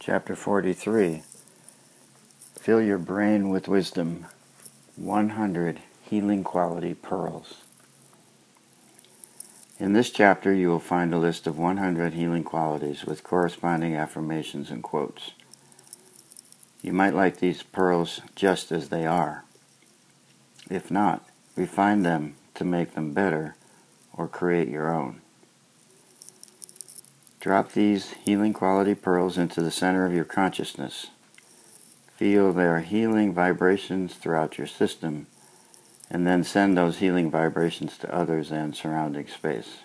Chapter 43. Fill your brain with wisdom. 100 healing quality pearls. In this chapter you will find a list of 100 healing qualities with corresponding affirmations and quotes. You might like these pearls just as they are. If not, refine them to make them better or create your own. Drop these healing quality pearls into the center of your consciousness. Feel their healing vibrations throughout your system, and then send those healing vibrations to others and surrounding space.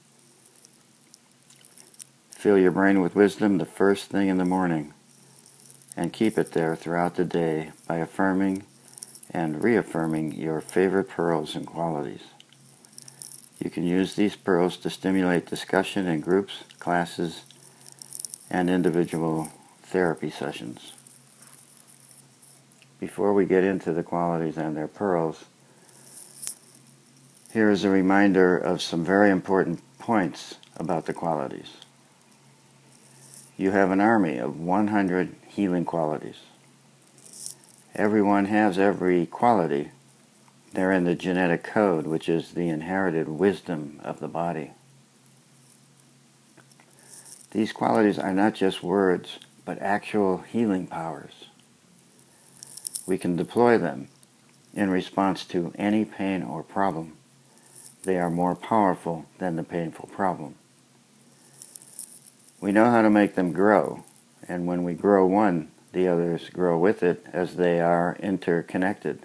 Fill your brain with wisdom the first thing in the morning, and keep it there throughout the day by affirming and reaffirming your favorite pearls and qualities. You can use these pearls to stimulate discussion in groups, classes, and individual therapy sessions. Before we get into the qualities and their pearls, here is a reminder of some very important points about the qualities. You have an army of 100 healing qualities. Everyone has every quality. They're in the genetic code, which is the inherited wisdom of the body. These qualities are not just words, but actual healing powers. We can deploy them in response to any pain or problem. They are more powerful than the painful problem. We know how to make them grow, and when we grow one, the others grow with it as they are interconnected.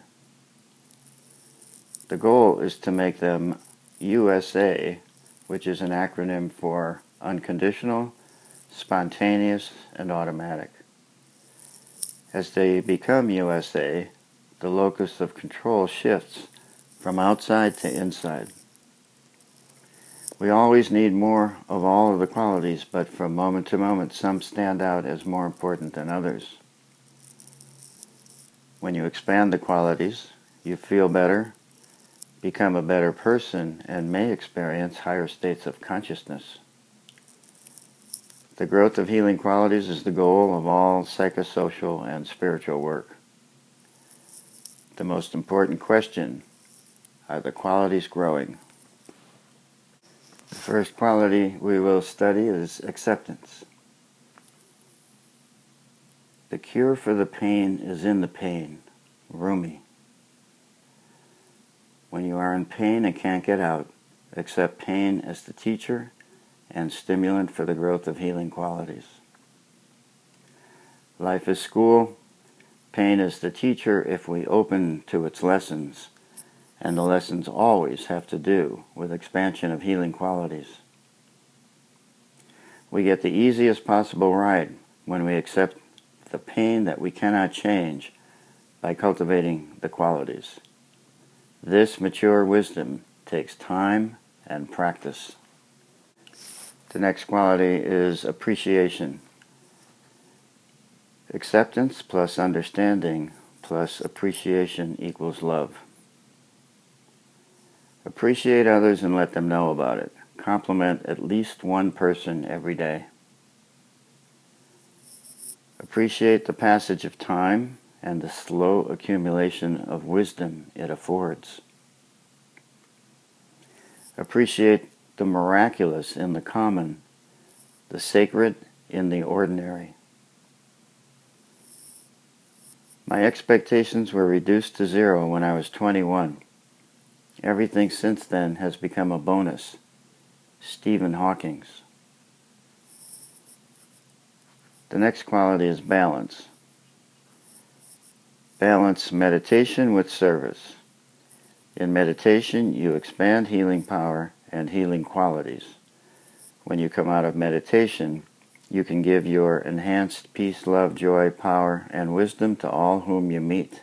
The goal is to make them USA, which is an acronym for unconditional, spontaneous, and automatic. As they become USA, the locus of control shifts from outside to inside. We always need more of all of the qualities, but from moment to moment, some stand out as more important than others. When you expand the qualities, you feel better, become a better person, and may experience higher states of consciousness. The growth of healing qualities is the goal of all psychosocial and spiritual work. The most important question: are the qualities growing? The first quality we will study is acceptance. The cure for the pain is in the pain. Rumi. When you are in pain and can't get out, accept pain as the teacher and stimulant for the growth of healing qualities. Life is school. Pain is the teacher if we open to its lessons, and the lessons always have to do with expansion of healing qualities. We get the easiest possible ride when we accept the pain that we cannot change by cultivating the qualities. This mature wisdom takes time and practice. The next quality is appreciation. Acceptance plus understanding plus appreciation equals love. Appreciate others and let them know about it. Compliment at least one person every day. Appreciate the passage of time and the slow accumulation of wisdom it affords. Appreciate the miraculous in the common, the sacred in the ordinary. My expectations were reduced to zero when I was 21. Everything since then has become a bonus. Stephen Hawking. The next quality is balance. Balance meditation with service. In meditation, you expand healing power and healing qualities. When you come out of meditation, you can give your enhanced peace, love, joy, power, and wisdom to all whom you meet.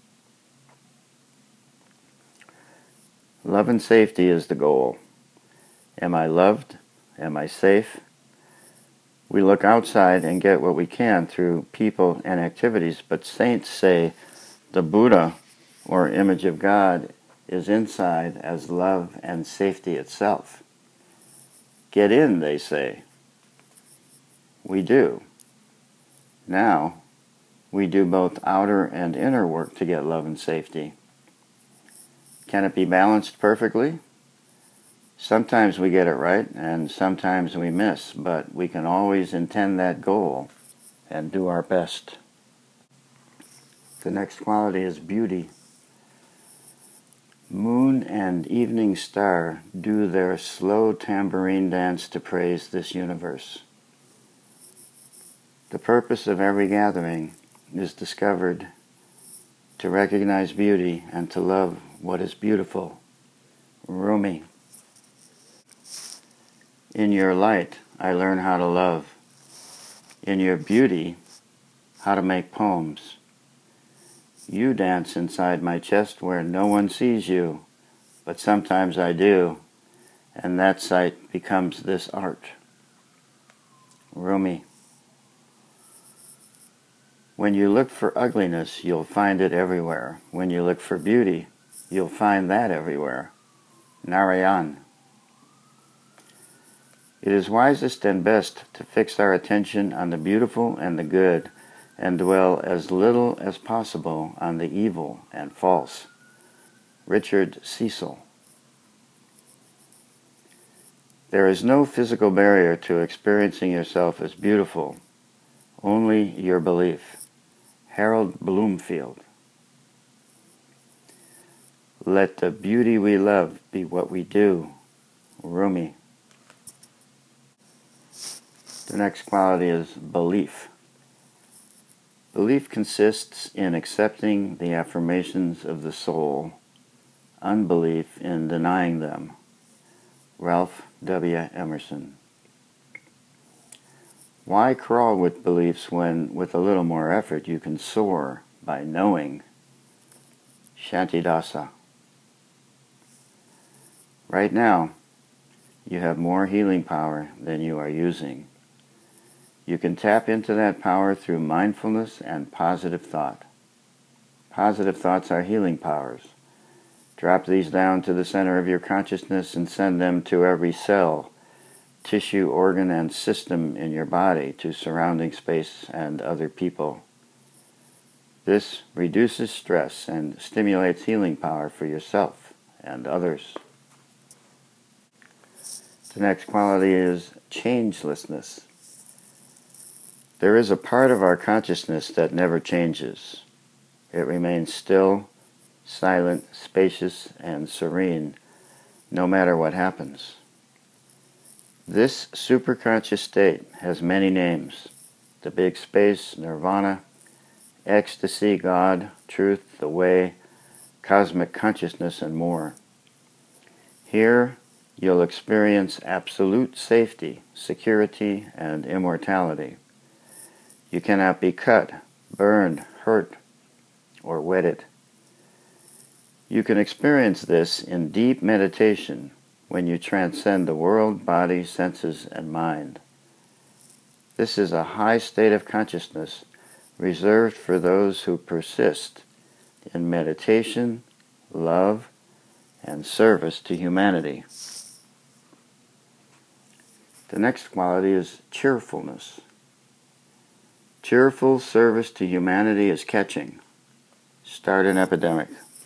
Love and safety is the goal. Am I loved? Am I safe? We look outside and get what we can through people and activities, but saints say the Buddha, or image of God, is inside as love and safety itself. Get in, they say. We do. Now, we do both outer and inner work to get love and safety. Can it be balanced perfectly? Sometimes we get it right, and sometimes we miss, but we can always intend that goal and do our best. The next quality is beauty. Moon and evening star do their slow tambourine dance to praise this universe. The purpose of every gathering is discovered to recognize beauty and to love what is beautiful. Rumi. In your light, I learn how to love. In your beauty, how to make poems. You dance inside my chest where no one sees you, but sometimes I do, and that sight becomes this art. Rumi. When you look for ugliness, you'll find it everywhere. When you look for beauty, you'll find that everywhere. Narayan. It is wisest and best to fix our attention on the beautiful and the good, and dwell as little as possible on the evil and false. Richard Cecil. There is no physical barrier to experiencing yourself as beautiful, only your belief. Harold Bloomfield. Let the beauty we love be what we do. Rumi. The next quality is belief. Belief consists in accepting the affirmations of the soul, unbelief in denying them. Ralph W. Emerson. Why crawl with beliefs when, with a little more effort, you can soar by knowing? Shantidasa. Right now, you have more healing power than you are using. You can tap into that power through mindfulness and positive thought. Positive thoughts are healing powers. Drop these down to the center of your consciousness and send them to every cell, tissue, organ, and system in your body, to surrounding space and other people. This reduces stress and stimulates healing power for yourself and others. The next quality is changelessness. There is a part of our consciousness that never changes. It remains still, silent, spacious, and serene, no matter what happens. This superconscious state has many names: the big space, nirvana, ecstasy, God, truth, the way, cosmic consciousness, and more. Here, you'll experience absolute safety, security, and immortality. You cannot be cut, burned, hurt, or wetted. You can experience this in deep meditation when you transcend the world, body, senses, and mind. This is a high state of consciousness reserved for those who persist in meditation, love, and service to humanity. The next quality is cheerfulness. Cheerful service to humanity is catching. Start an epidemic.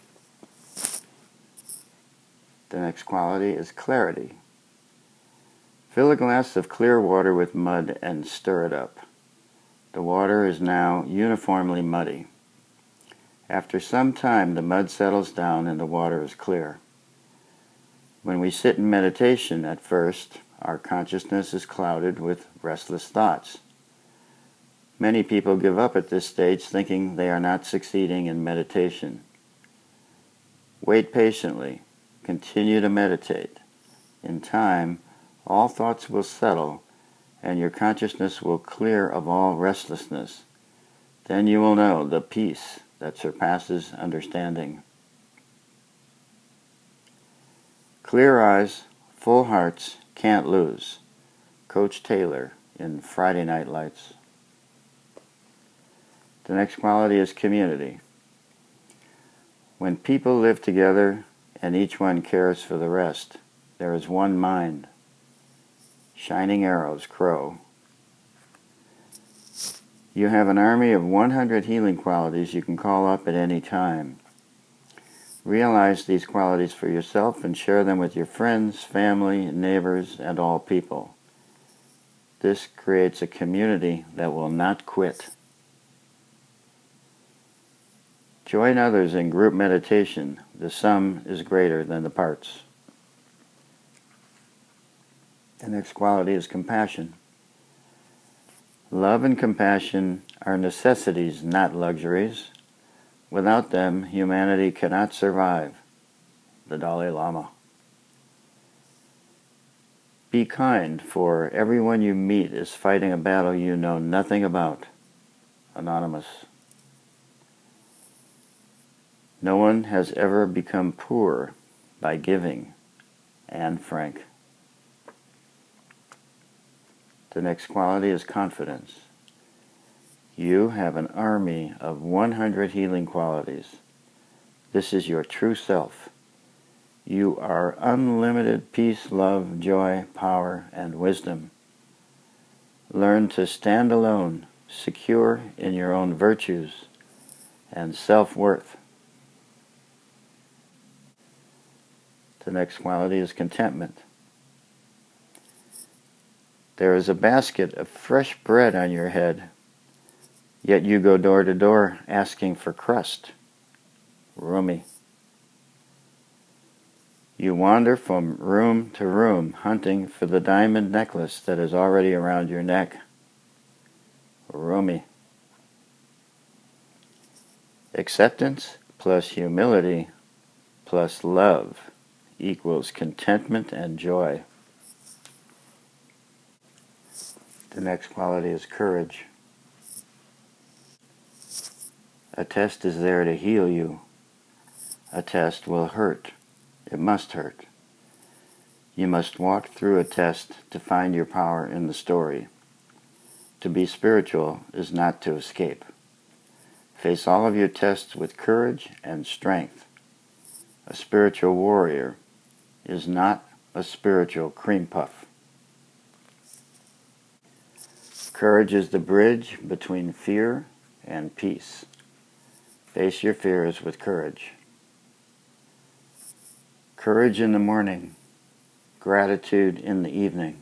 The next quality is clarity. Fill a glass of clear water with mud and stir it up. The water is now uniformly muddy. After some time, the mud settles down and the water is clear. When we sit in meditation, at first, our consciousness is clouded with restless thoughts. Many people give up at this stage, thinking they are not succeeding in meditation. Wait patiently. Continue to meditate. In time, all thoughts will settle, and your consciousness will clear of all restlessness. Then you will know the peace that surpasses understanding. Clear eyes, full hearts, can't lose. Coach Taylor in Friday Night Lights. The next quality is community. When people live together and each one cares for the rest, there is one mind. Shining Arrows, Crow. You have an army of 100 healing qualities you can call up at any time. Realize these qualities for yourself and share them with your friends, family, neighbors, and all people. This creates a community that will not quit. Join others in group meditation. The sum is greater than the parts. The next quality is compassion. Love and compassion are necessities, not luxuries. Without them, humanity cannot survive. The Dalai Lama. Be kind, for everyone you meet is fighting a battle you know nothing about. Anonymous. No one has ever become poor by giving. Anne Frank. The next quality is confidence. You have an army of 100 healing qualities. This is your true self. You are unlimited peace, love, joy, power, and wisdom. Learn to stand alone, secure in your own virtues and self-worth. The next quality is contentment. There is a basket of fresh bread on your head, yet you go door to door asking for crust. Rumi. You wander from room to room hunting for the diamond necklace that is already around your neck. Rumi. Acceptance plus humility plus love equals contentment and joy. The next quality is courage. A test is there to heal you. A test will hurt. It must hurt. You must walk through a test to find your power in the story. To be spiritual is not to escape. Face all of your tests with courage and strength. A spiritual warrior is not a spiritual cream puff. Courage is the bridge between fear and peace. Face your fears with courage. Courage in the morning, gratitude in the evening.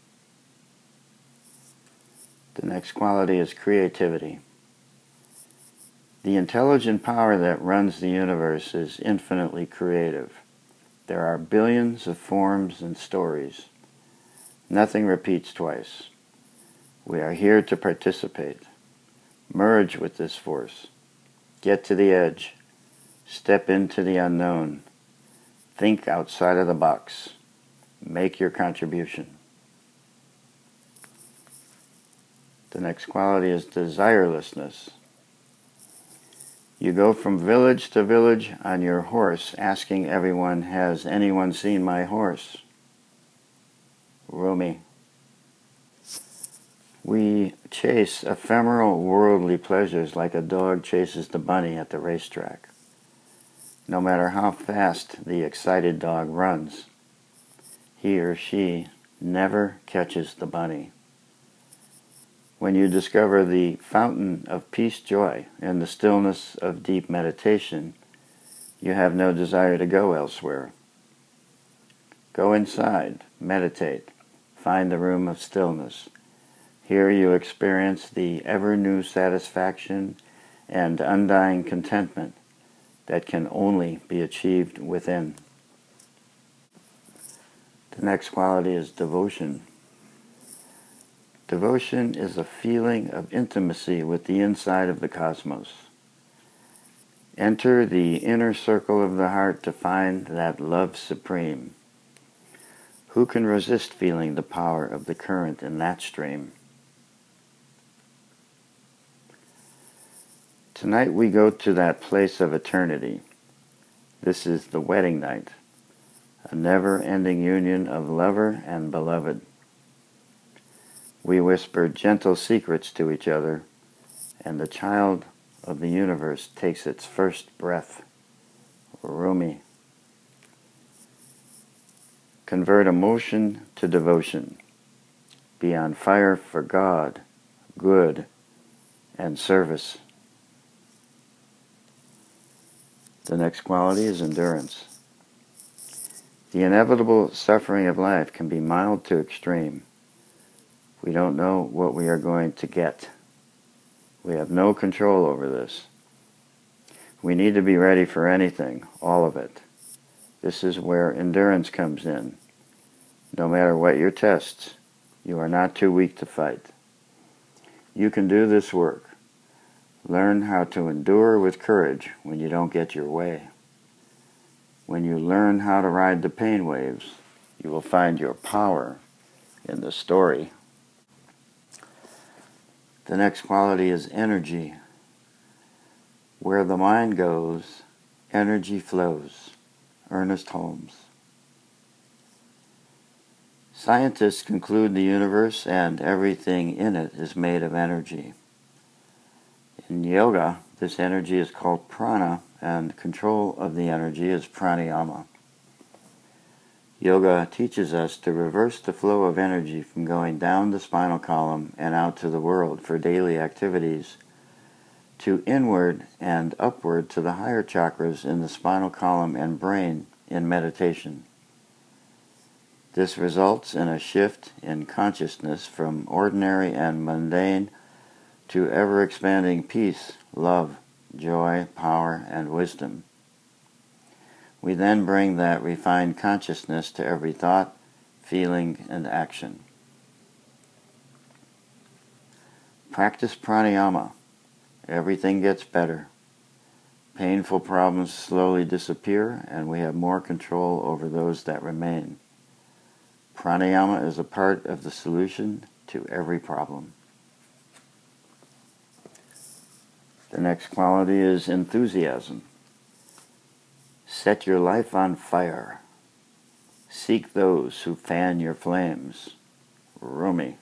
The next quality is creativity. The intelligent power that runs the universe is infinitely creative. There are billions of forms and stories. Nothing repeats twice. We are here to participate. Merge with this force. Get to the edge. Step into the unknown. Think outside of the box. Make your contribution. The next quality is desirelessness. You go from village to village on your horse, asking everyone, "Has anyone seen my horse?" Rumi. We chase ephemeral worldly pleasures like a dog chases the bunny at the racetrack. No matter how fast the excited dog runs, he or she never catches the bunny. When you discover the fountain of peace joy in the stillness of deep meditation, you have no desire to go elsewhere. Go inside, meditate, find the room of stillness. Here you experience the ever-new satisfaction and undying contentment that can only be achieved within. The next quality is devotion. Devotion is a feeling of intimacy with the inside of the cosmos. Enter the inner circle of the heart to find that love supreme. Who can resist feeling the power of the current in that stream? Tonight we go to that place of eternity. This is the wedding night, a never-ending union of lover and beloved. We whisper gentle secrets to each other, and the child of the universe takes its first breath. Rumi. Convert emotion to devotion. Be on fire for God, good, and service. The next quality is endurance. The inevitable suffering of life can be mild to extreme. We don't know what we are going to get. We have no control over this. We need to be ready for anything, all of it. This is where endurance comes in. No matter what your tests, you are not too weak to fight. You can do this work. Learn how to endure with courage when you don't get your way. When you learn how to ride the pain waves, you will find your power in the story. The next quality is energy. Where the mind goes, energy flows. Ernest Holmes. Scientists conclude the universe and everything in it is made of energy. In yoga, this energy is called prana, and control of the energy is pranayama. Yoga teaches us to reverse the flow of energy from going down the spinal column and out to the world for daily activities to inward and upward to the higher chakras in the spinal column and brain in meditation. This results in a shift in consciousness from ordinary and mundane to ever-expanding peace, love, joy, power, and wisdom. We then bring that refined consciousness to every thought, feeling, and action. Practice pranayama. Everything gets better. Painful problems slowly disappear, and we have more control over those that remain. Pranayama is a part of the solution to every problem. The next quality is enthusiasm. Set your life on fire. Seek those who fan your flames. Rumi.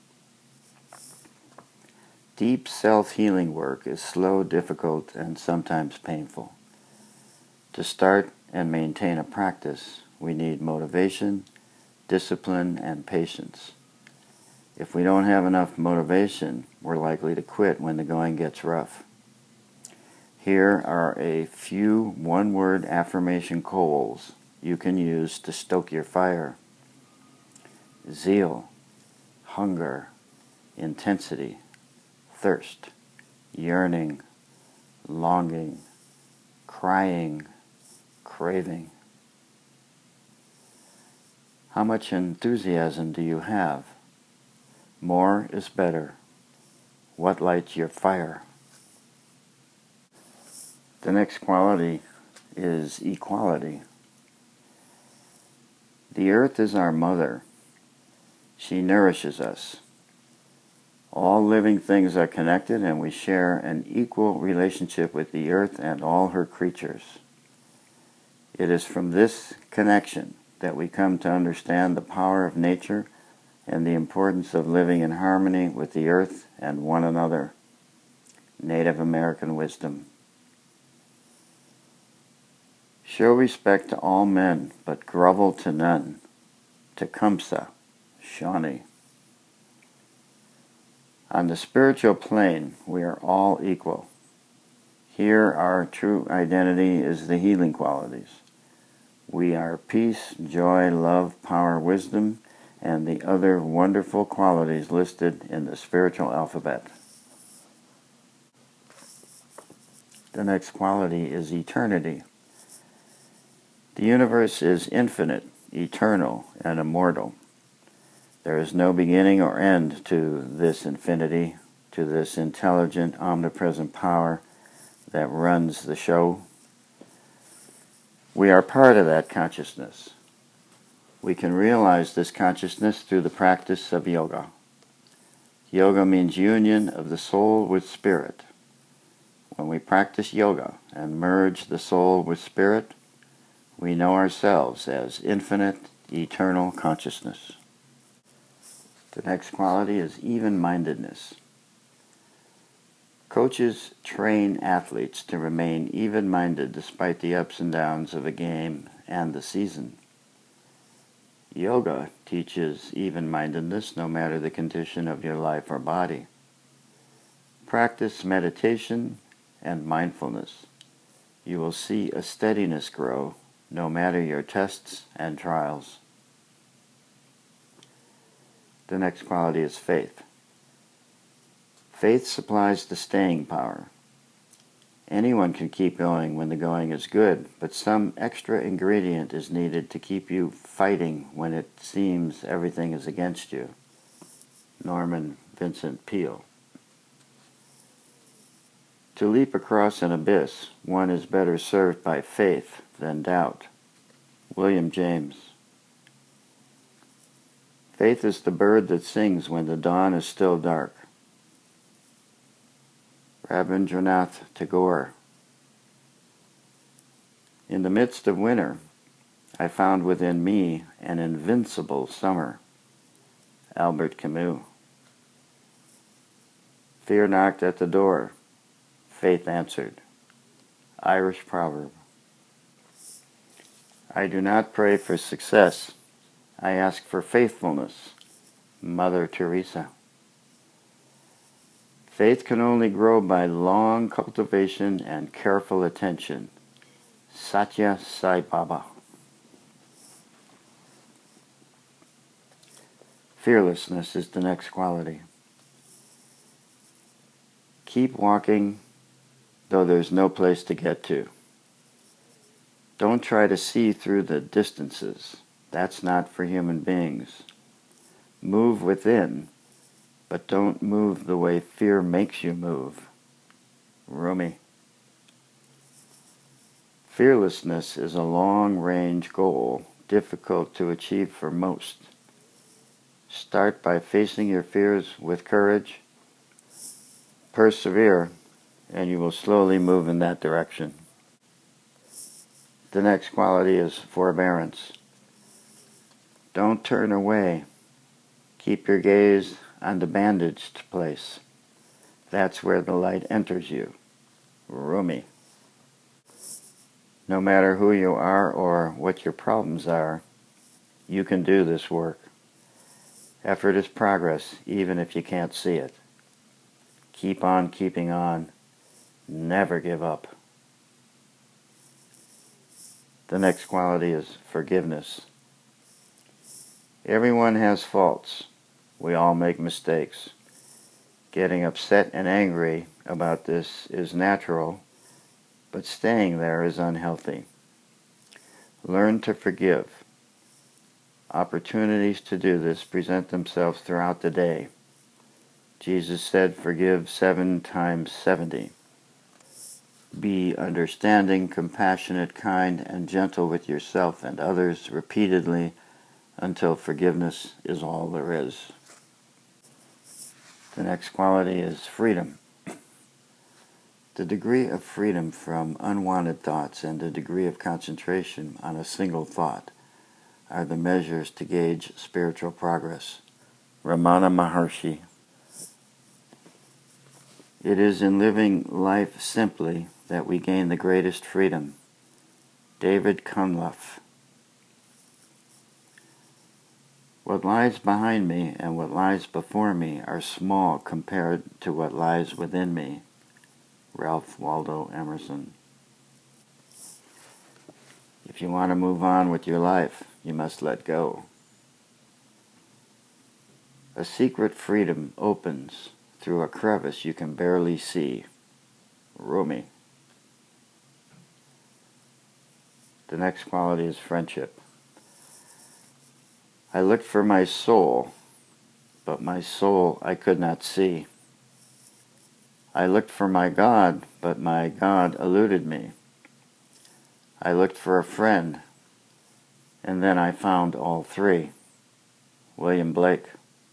Deep self-healing work is slow, difficult, and sometimes painful. To start and maintain a practice, we need motivation, discipline, and patience. If we don't have enough motivation, we're likely to quit when the going gets rough. Here are a few one-word affirmation coals you can use to stoke your fire. Zeal, hunger, intensity, thirst, yearning, longing, crying, craving. How much enthusiasm do you have? More is better. What lights your fire? The next quality is equality. The earth is our mother. She nourishes us. All living things are connected, and we share an equal relationship with the earth and all her creatures. It is from this connection that we come to understand the power of nature and the importance of living in harmony with the earth and one another. Native American wisdom. Show respect to all men, but grovel to none. Tecumseh, Shawnee. On the spiritual plane, we are all equal. Here, our true identity is the healing qualities. We are peace, joy, love, power, wisdom, and the other wonderful qualities listed in the spiritual alphabet. The next quality is eternity. The universe is infinite, eternal, and immortal. There is no beginning or end to this infinity, to this intelligent, omnipresent power that runs the show. We are part of that consciousness. We can realize this consciousness through the practice of yoga. Yoga means union of the soul with spirit. When we practice yoga and merge the soul with spirit, we know ourselves as infinite, eternal consciousness. The next quality is even-mindedness. Coaches train athletes to remain even-minded despite the ups and downs of a game and the season. Yoga teaches even-mindedness no matter the condition of your life or body. practice meditation and mindfulness, you will see a steadiness grow no matter your tests and trials. The next quality is faith. Faith supplies the staying power. Anyone can keep going when the going is good, but some extra ingredient is needed to keep you fighting when it seems everything is against you. Norman Vincent Peale. To leap across an abyss, one is better served by faith than doubt. William James. Faith is the bird that sings when the dawn is still dark. Rabindranath Tagore. In the midst of winter, I found within me an invincible summer. Albert Camus. Fear knocked at the door. Faith answered. Irish proverb. I do not pray for success. I ask for faithfulness. Mother Teresa. Faith can only grow by long cultivation and careful attention. Satya Sai Baba. Fearlessness is the next quality. Keep walking, though there's no place to get to. Don't try to see through the distances. That's not for human beings. Move within, but don't move the way fear makes you move. Rumi. Fearlessness is a long-range goal, difficult to achieve for most. Start by facing your fears with courage. Persevere, and you will slowly move in that direction. The next quality is forbearance. Don't turn away. Keep your gaze on the bandaged place. That's where the light enters you. Rumi. No matter who you are or what your problems are, you can do this work. Effort is progress, even if you can't see it. Keep on keeping on. Never give up. The next quality is forgiveness. Everyone has faults. We all make mistakes. Getting upset and angry about this is natural, but staying there is unhealthy. Learn to forgive. Opportunities to do this present themselves throughout the day. Jesus said, forgive 7 times 70. Be understanding, compassionate, kind, and gentle with yourself and others repeatedly until forgiveness is all there is. The next quality is freedom. The degree of freedom from unwanted thoughts and the degree of concentration on a single thought are the measures to gauge spiritual progress. Ramana Maharshi. It is in living life simply that we gain the greatest freedom. David Cunliffe. What lies behind me and what lies before me are small compared to what lies within me. Ralph Waldo Emerson. If you want to move on with your life, you must let go. A secret freedom opens through a crevice you can barely see. Rumi. The next quality is friendship. I looked for my soul, but my soul I could not see. I looked for my God, but my God eluded me. I looked for a friend, and then I found all 3. William Blake.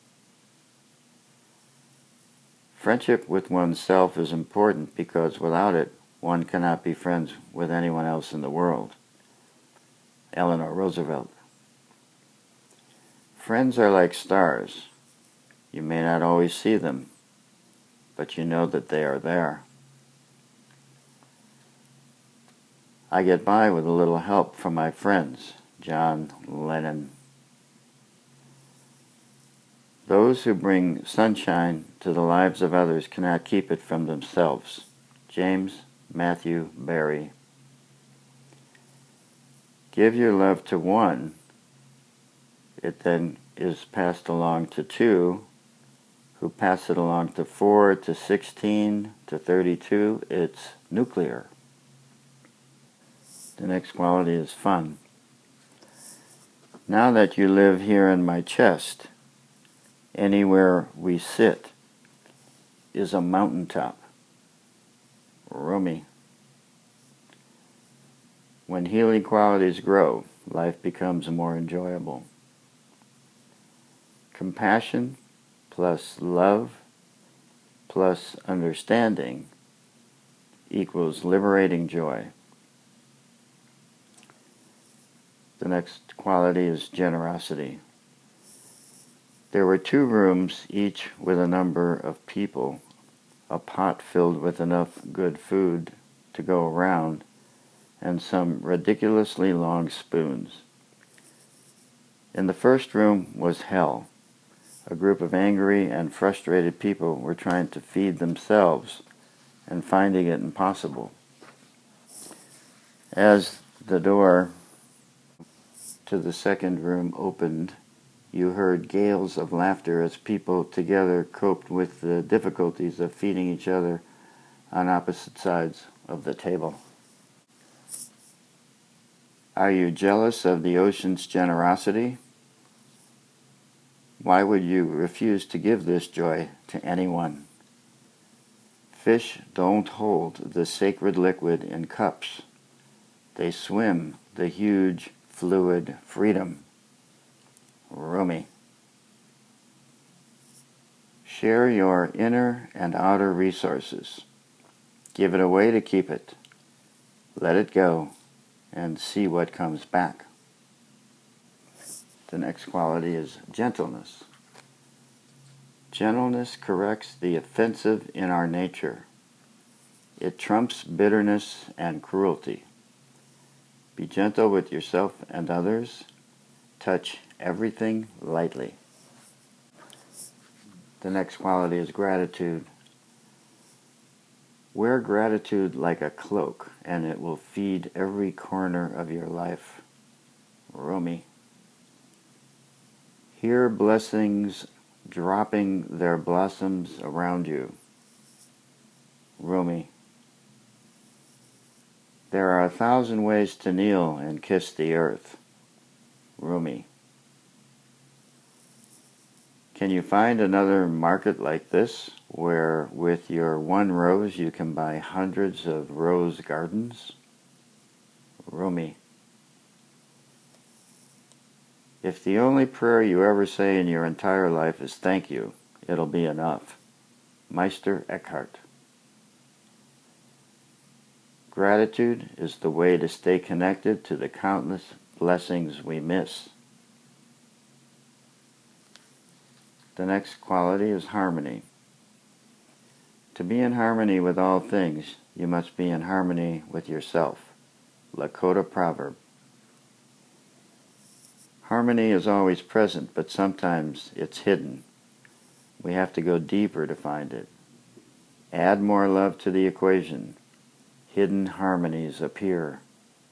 Friendship with oneself is important because without it, one cannot be friends with anyone else in the world. Eleanor Roosevelt. Friends are like stars. You may not always see them, but you know that they are there. I get by with a little help from my friends. John Lennon. Those who bring sunshine to the lives of others cannot keep it from themselves. James Matthew Barrie. Give your love to one, it then is passed along to two, who pass it along to 4, to 16, to 32. It's nuclear. The next quality is fun. Now that you live here in my chest, anywhere we sit is a mountaintop. Rumi. When healing qualities grow, life becomes more enjoyable. Compassion plus love plus understanding equals liberating joy. The next quality is generosity. There were 2 rooms, each with a number of people, a pot filled with enough good food to go around, and some ridiculously long spoons. In the first room was hell. A group of angry and frustrated people were trying to feed themselves and finding it impossible. As the door to the second room opened, you heard gales of laughter as people together coped with the difficulties of feeding each other on opposite sides of the table. Are you jealous of the ocean's generosity? Why would you refuse to give this joy to anyone? Fish don't hold the sacred liquid in cups. They swim the huge fluid freedom. Rumi. Share your inner and outer resources. Give it away to keep it. Let it go and see what comes back. The next quality is gentleness. Gentleness corrects the offensive in our nature. It trumps bitterness and cruelty. Be gentle with yourself and others. Touch everything lightly. The next quality is gratitude. Wear gratitude like a cloak, and it will feed every corner of your life. Rumi. Hear blessings dropping their blossoms around you. Rumi. There are 1,000 ways to kneel and kiss the earth. Rumi. Can you find another market like this, where with your 1 rose you can buy hundreds of rose gardens? Rumi. If the only prayer you ever say in your entire life is thank you, it'll be enough. Meister Eckhart. Gratitude is the way to stay connected to the countless blessings we miss. The next quality is harmony. To be in harmony with all things, you must be in harmony with yourself. Lakota proverb. Harmony is always present, but sometimes it's hidden. We have to go deeper to find it. Add more love to the equation. Hidden harmonies appear.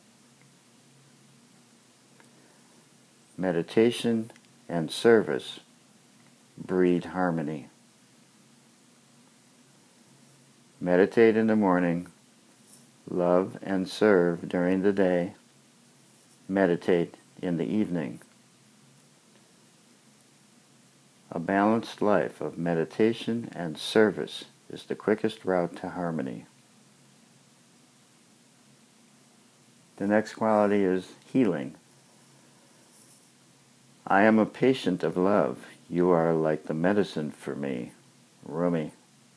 Meditation and service breed harmony. Meditate in the morning. Love and serve during the day. Meditate in the evening. A balanced life of meditation and service is the quickest route to harmony. The next quality is healing. I am a patient of love. You are like the medicine for me. Rumi.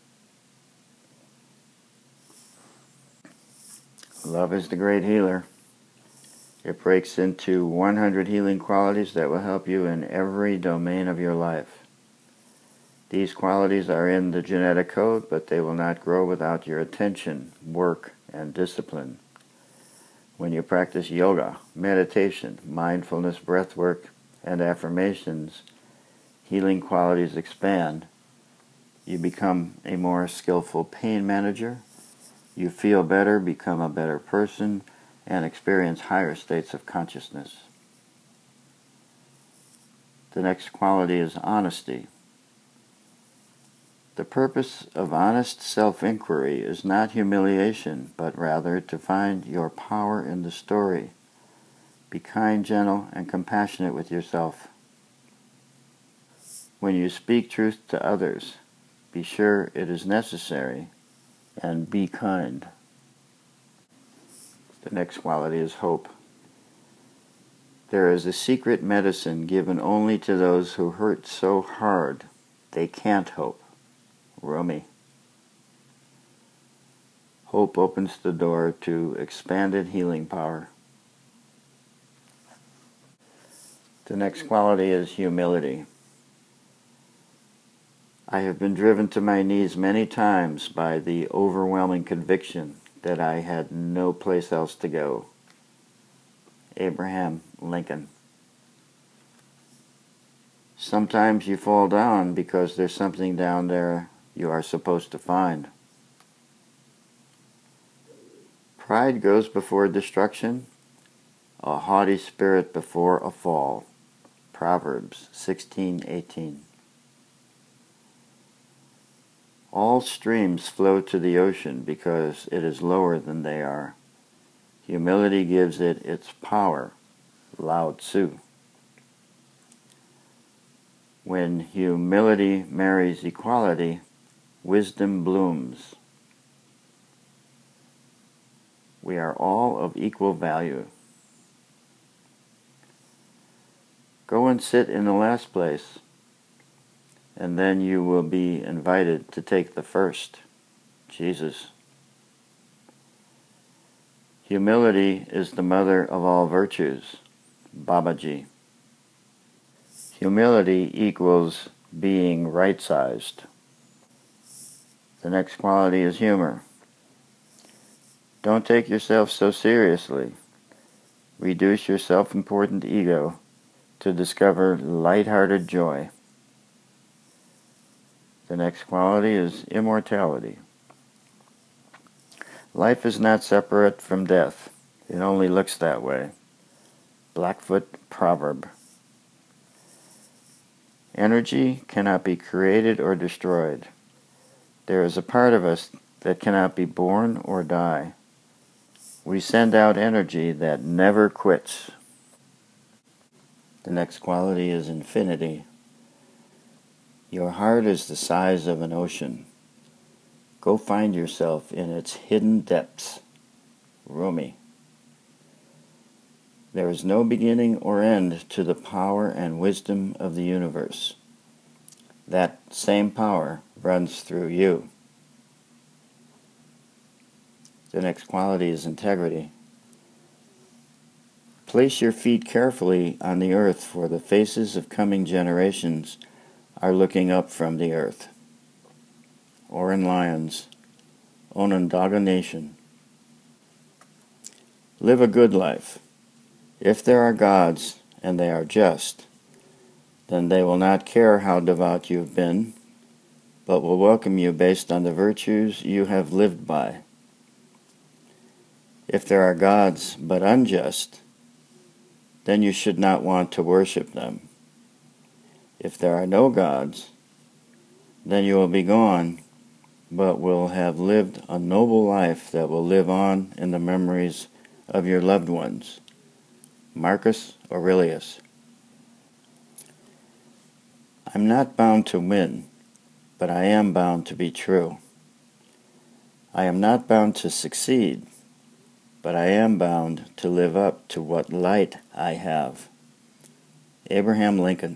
Love is the great healer. It breaks into 100 healing qualities that will help you in every domain of your life. These qualities are in the genetic code, but they will not grow without your attention, work, and discipline. When you practice yoga, meditation, mindfulness, breath work, and affirmations, healing qualities expand. You become a more skillful pain manager. You feel better, become a better person, and experience higher states of consciousness. The next quality is honesty. The purpose of honest self-inquiry is not humiliation, but rather to find your power in the story. Be kind, gentle, and compassionate with yourself. When you speak truth to others, be sure it is necessary, and be kind. The next quality is hope. There is a secret medicine given only to those who hurt so hard they can't hope. Rumi. Hope opens the door to expanded healing power. The next quality is humility. I have been driven to my knees many times by the overwhelming conviction that I had no place else to go. Abraham Lincoln. Sometimes you fall down because there's something down there you are supposed to find. Pride goes before destruction, a haughty spirit before a fall. Proverbs 16:18. All streams flow to the ocean because it is lower than they are. Humility gives it its power. Lao Tzu. When humility marries equality, wisdom blooms. We are all of equal value. Go and sit in the last place, and then you will be invited to take the first. Jesus. Humility is the mother of all virtues. Babaji. Humility equals being right-sized. The next quality is humor. Don't take yourself so seriously. Reduce your self-important ego to discover light-hearted joy. The next quality is immortality. Life is not separate from death. It only looks that way. Blackfoot Proverb. Energy cannot be created or destroyed. There is a part of us that cannot be born or die. We send out energy that never quits. The next quality is infinity. Your heart is the size of an ocean. Go find yourself in its hidden depths. Rumi. There is no beginning or end to the power and wisdom of the universe. That same power runs through you. The next quality is integrity. Place your feet carefully on the earth, for the faces of coming generations are looking up from the earth. Oren Lyons, Onondaga Nation. Live a good life. If there are gods, and they are just, then they will not care how devout you have been, but will welcome you based on the virtues you have lived by. If there are gods but unjust, then you should not want to worship them. If there are no gods, then you will be gone, but will have lived a noble life that will live on in the memories of your loved ones. Marcus Aurelius. I'm not bound to win, but I am bound to be true. I am not bound to succeed, but I am bound to live up to what light I have. Abraham Lincoln.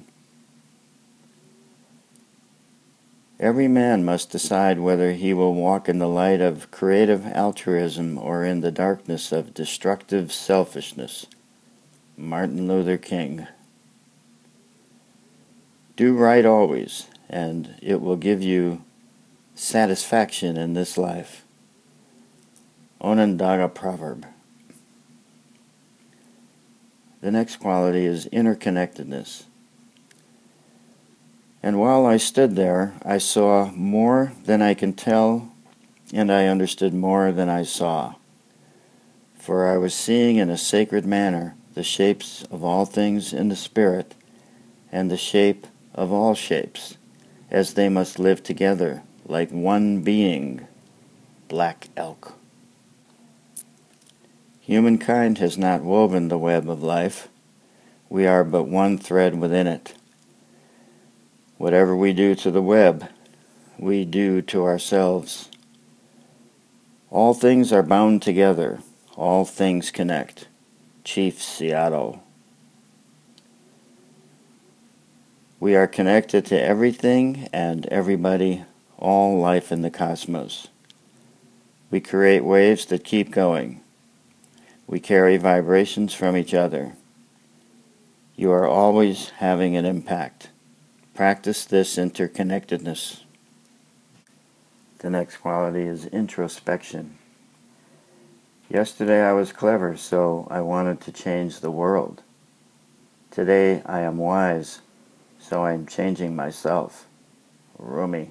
Every man must decide whether he will walk in the light of creative altruism or in the darkness of destructive selfishness. Martin Luther King. Do right always, and it will give you satisfaction in this life. Onondaga Proverb. The next quality is interconnectedness. And while I stood there, I saw more than I can tell, and I understood more than I saw. For I was seeing in a sacred manner the shapes of all things in the Spirit, and the shape of all shapes, as they must live together, like one being, Black Elk. Humankind has not woven the web of life. We are but one thread within it. Whatever we do to the web, we do to ourselves. All things are bound together. All things connect. Chief Seattle. We are connected to everything and everybody, all life in the cosmos. We create waves that keep going. We carry vibrations from each other. You are always having an impact. Practice this interconnectedness. The next quality is introspection. Yesterday I was clever, so I wanted to change the world. Today I am wise, so I am changing myself. Rumi.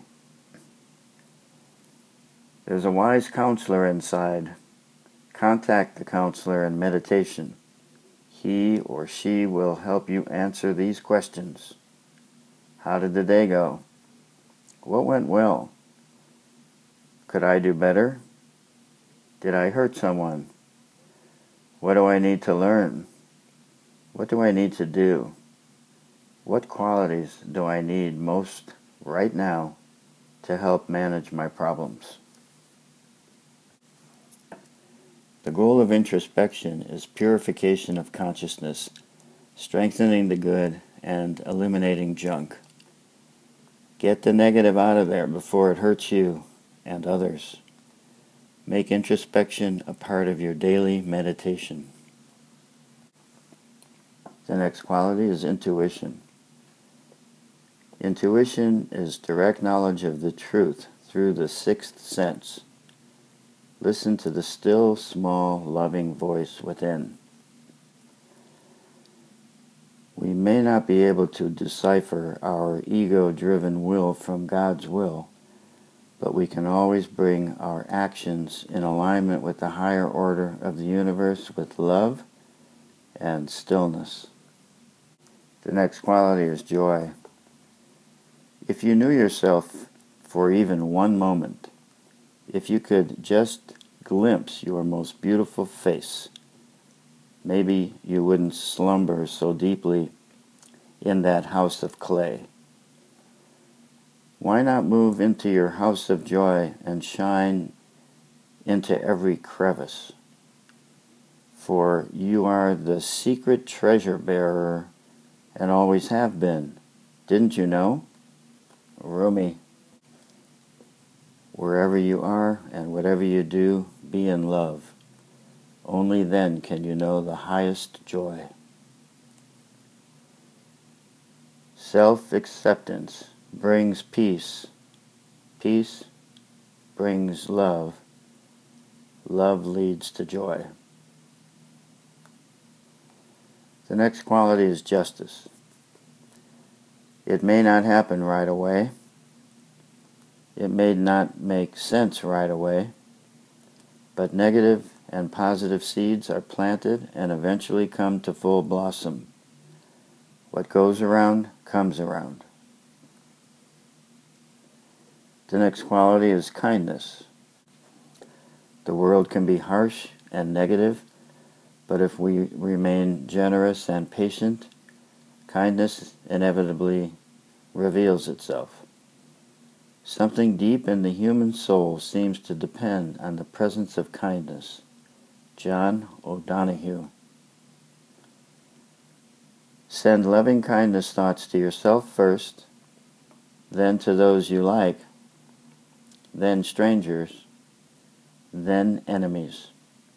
There's a wise counselor inside. Contact the counselor in meditation. He or she will help you answer these questions. How did the day go? What went well? Could I do better? Did I hurt someone? What do I need to learn? What do I need to do? What qualities do I need most right now to help manage my problems? The goal of introspection is purification of consciousness, strengthening the good, and eliminating junk. Get the negative out of there before it hurts you and others. Make introspection a part of your daily meditation. The next quality is intuition. Intuition is direct knowledge of the truth through the sixth sense. Listen to the still, small, loving voice within. We may not be able to decipher our ego-driven will from God's will, but we can always bring our actions in alignment with the higher order of the universe with love and stillness. The next quality is joy. If you knew yourself for even one moment, if you could just glimpse your most beautiful face, maybe you wouldn't slumber so deeply in that house of clay. Why not move into your house of joy and shine into every crevice? For you are the secret treasure bearer and always have been. Didn't you know? Rumi. Wherever you are and whatever you do, be in love. Only then can you know the highest joy. Self-acceptance brings peace. Peace brings love. Love leads to joy. The next quality is justice. It may not happen right away. It may not make sense right away, but negative and positive seeds are planted and eventually come to full blossom. What goes around comes around. The next quality is kindness. The world can be harsh and negative, but if we remain generous and patient, kindness inevitably reveals itself. Something deep in the human soul seems to depend on the presence of kindness. John O'Donohue. Send loving kindness thoughts to yourself first, then to those you like, then strangers, then enemies.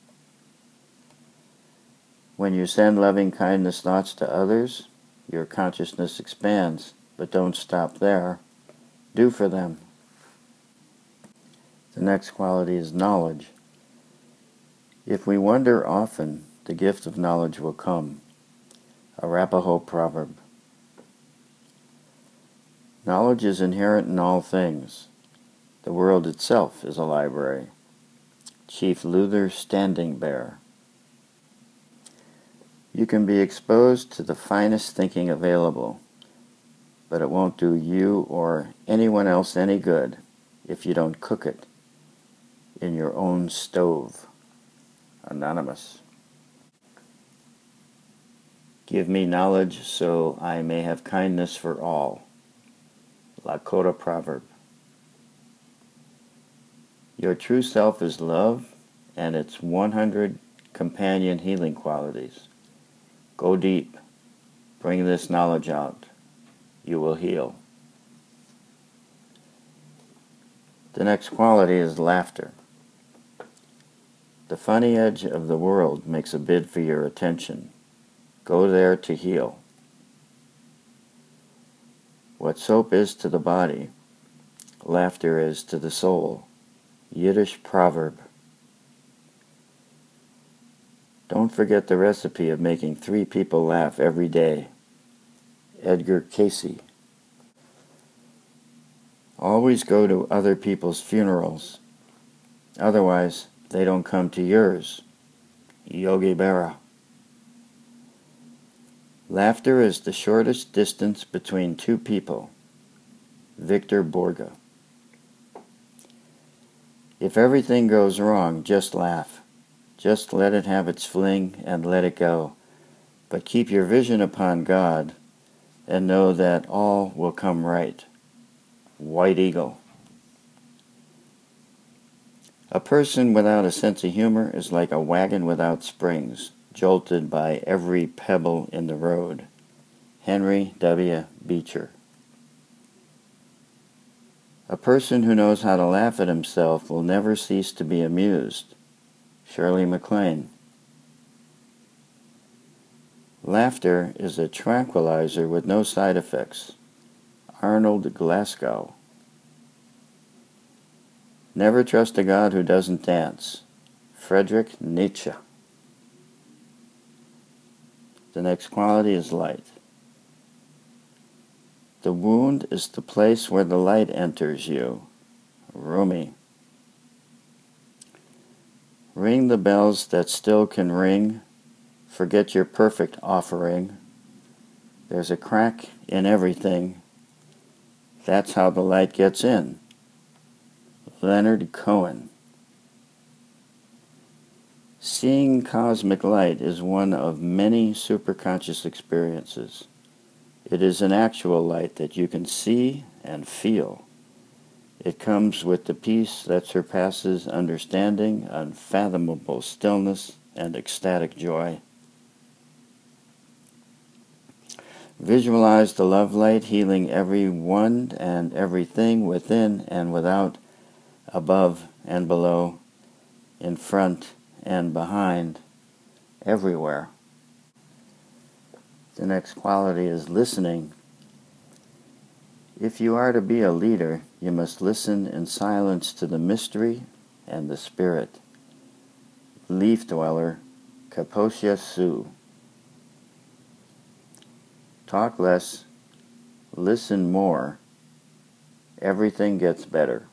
When you send loving kindness thoughts to others, your consciousness expands, but don't stop there. Do for them. The next quality is knowledge. If we wonder often, the gift of knowledge will come. Arapaho proverb. Knowledge is inherent in all things. The world itself is a library. Chief Luther Standing Bear. You can be exposed to the finest thinking available, but it won't do you or anyone else any good if you don't cook it in your own stove. Anonymous. Give me knowledge so I may have kindness for all. Lakota Proverb. Your true self is love and its 100 companion healing qualities. Go deep. Bring this knowledge out. You will heal. The next quality is laughter. The funny edge of the world makes a bid for your attention. Go there to heal. What soap is to the body, laughter is to the soul. Yiddish proverb. Don't forget the recipe of making 3 people laugh every day. Edgar Cayce. Always go to other people's funerals. Otherwise, they don't come to yours. Yogi Berra. Laughter is the shortest distance between 2 people. Victor Borge. If everything goes wrong, just laugh. Just let it have its fling and let it go. But keep your vision upon God and know that all will come right. White Eagle. A person without a sense of humor is like a wagon without springs, jolted by every pebble in the road. Henry W. Beecher. A person who knows how to laugh at himself will never cease to be amused. Shirley MacLaine. Laughter is a tranquilizer with no side effects. Arnold Glasgow. Never trust a God who doesn't dance. Friedrich Nietzsche. The next quality is light. The wound is the place where the light enters you. Rumi. Ring the bells that still can ring. Forget your perfect offering. There's a crack in everything. That's how the light gets in. Leonard Cohen. Seeing cosmic light is one of many superconscious experiences. It is an actual light that you can see and feel. It comes with the peace that surpasses understanding, unfathomable stillness, and ecstatic joy. Visualize the love light healing everyone and everything within and without, above and below, in front and behind, everywhere. The next quality is listening. If you are to be a leader, you must listen in silence to the mystery and the spirit. Leaf Dweller, Kaposia Sioux. Talk less, listen more. Everything gets better.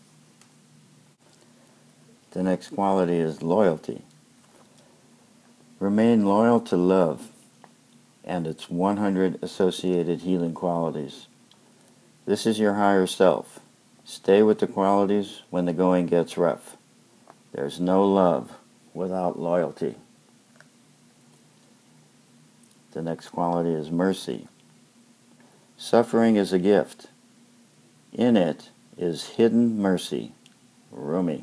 The next quality is loyalty. Remain loyal to love and its 100 associated healing qualities. This is your higher self. Stay with the qualities when the going gets rough. There's no love without loyalty. The next quality is mercy. Suffering is a gift. In it is hidden mercy. Rumi.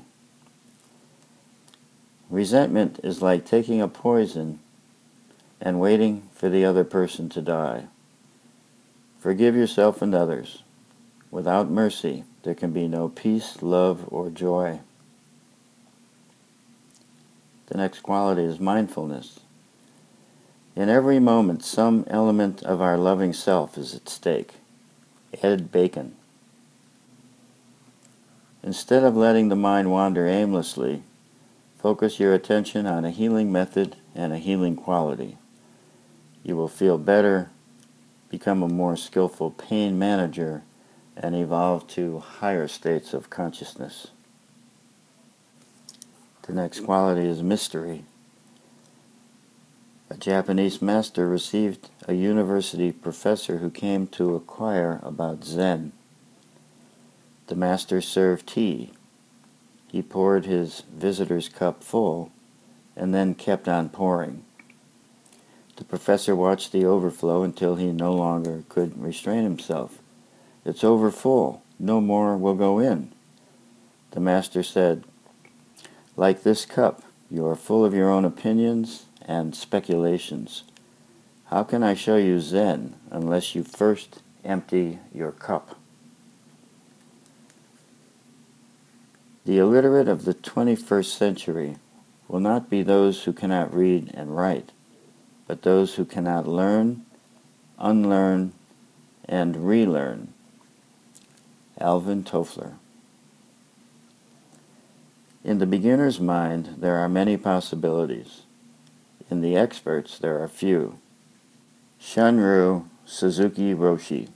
Resentment is like taking a poison and waiting for the other person to die. Forgive yourself and others. Without mercy, there can be no peace, love, or joy. The next quality is mindfulness. In every moment, some element of our loving self is at stake. Ed Bacon. Instead of letting the mind wander aimlessly, focus your attention on a healing method and a healing quality. You will feel better, become a more skillful pain manager, and evolve to higher states of consciousness. The next quality is mystery. A Japanese master received a university professor who came to inquire about Zen. The master served tea. He poured his visitor's cup full and then kept on pouring. The professor watched the overflow until he no longer could restrain himself. "It's overfull. No more will go in." The master said, "Like this cup, you are full of your own opinions and speculations. How can I show you Zen unless you first empty your cup?" The illiterate of the 21st century will not be those who cannot read and write, but those who cannot learn, unlearn, and relearn. Alvin Toffler. In the beginner's mind, there are many possibilities. In the expert's, there are few. Shunryu Suzuki Roshi.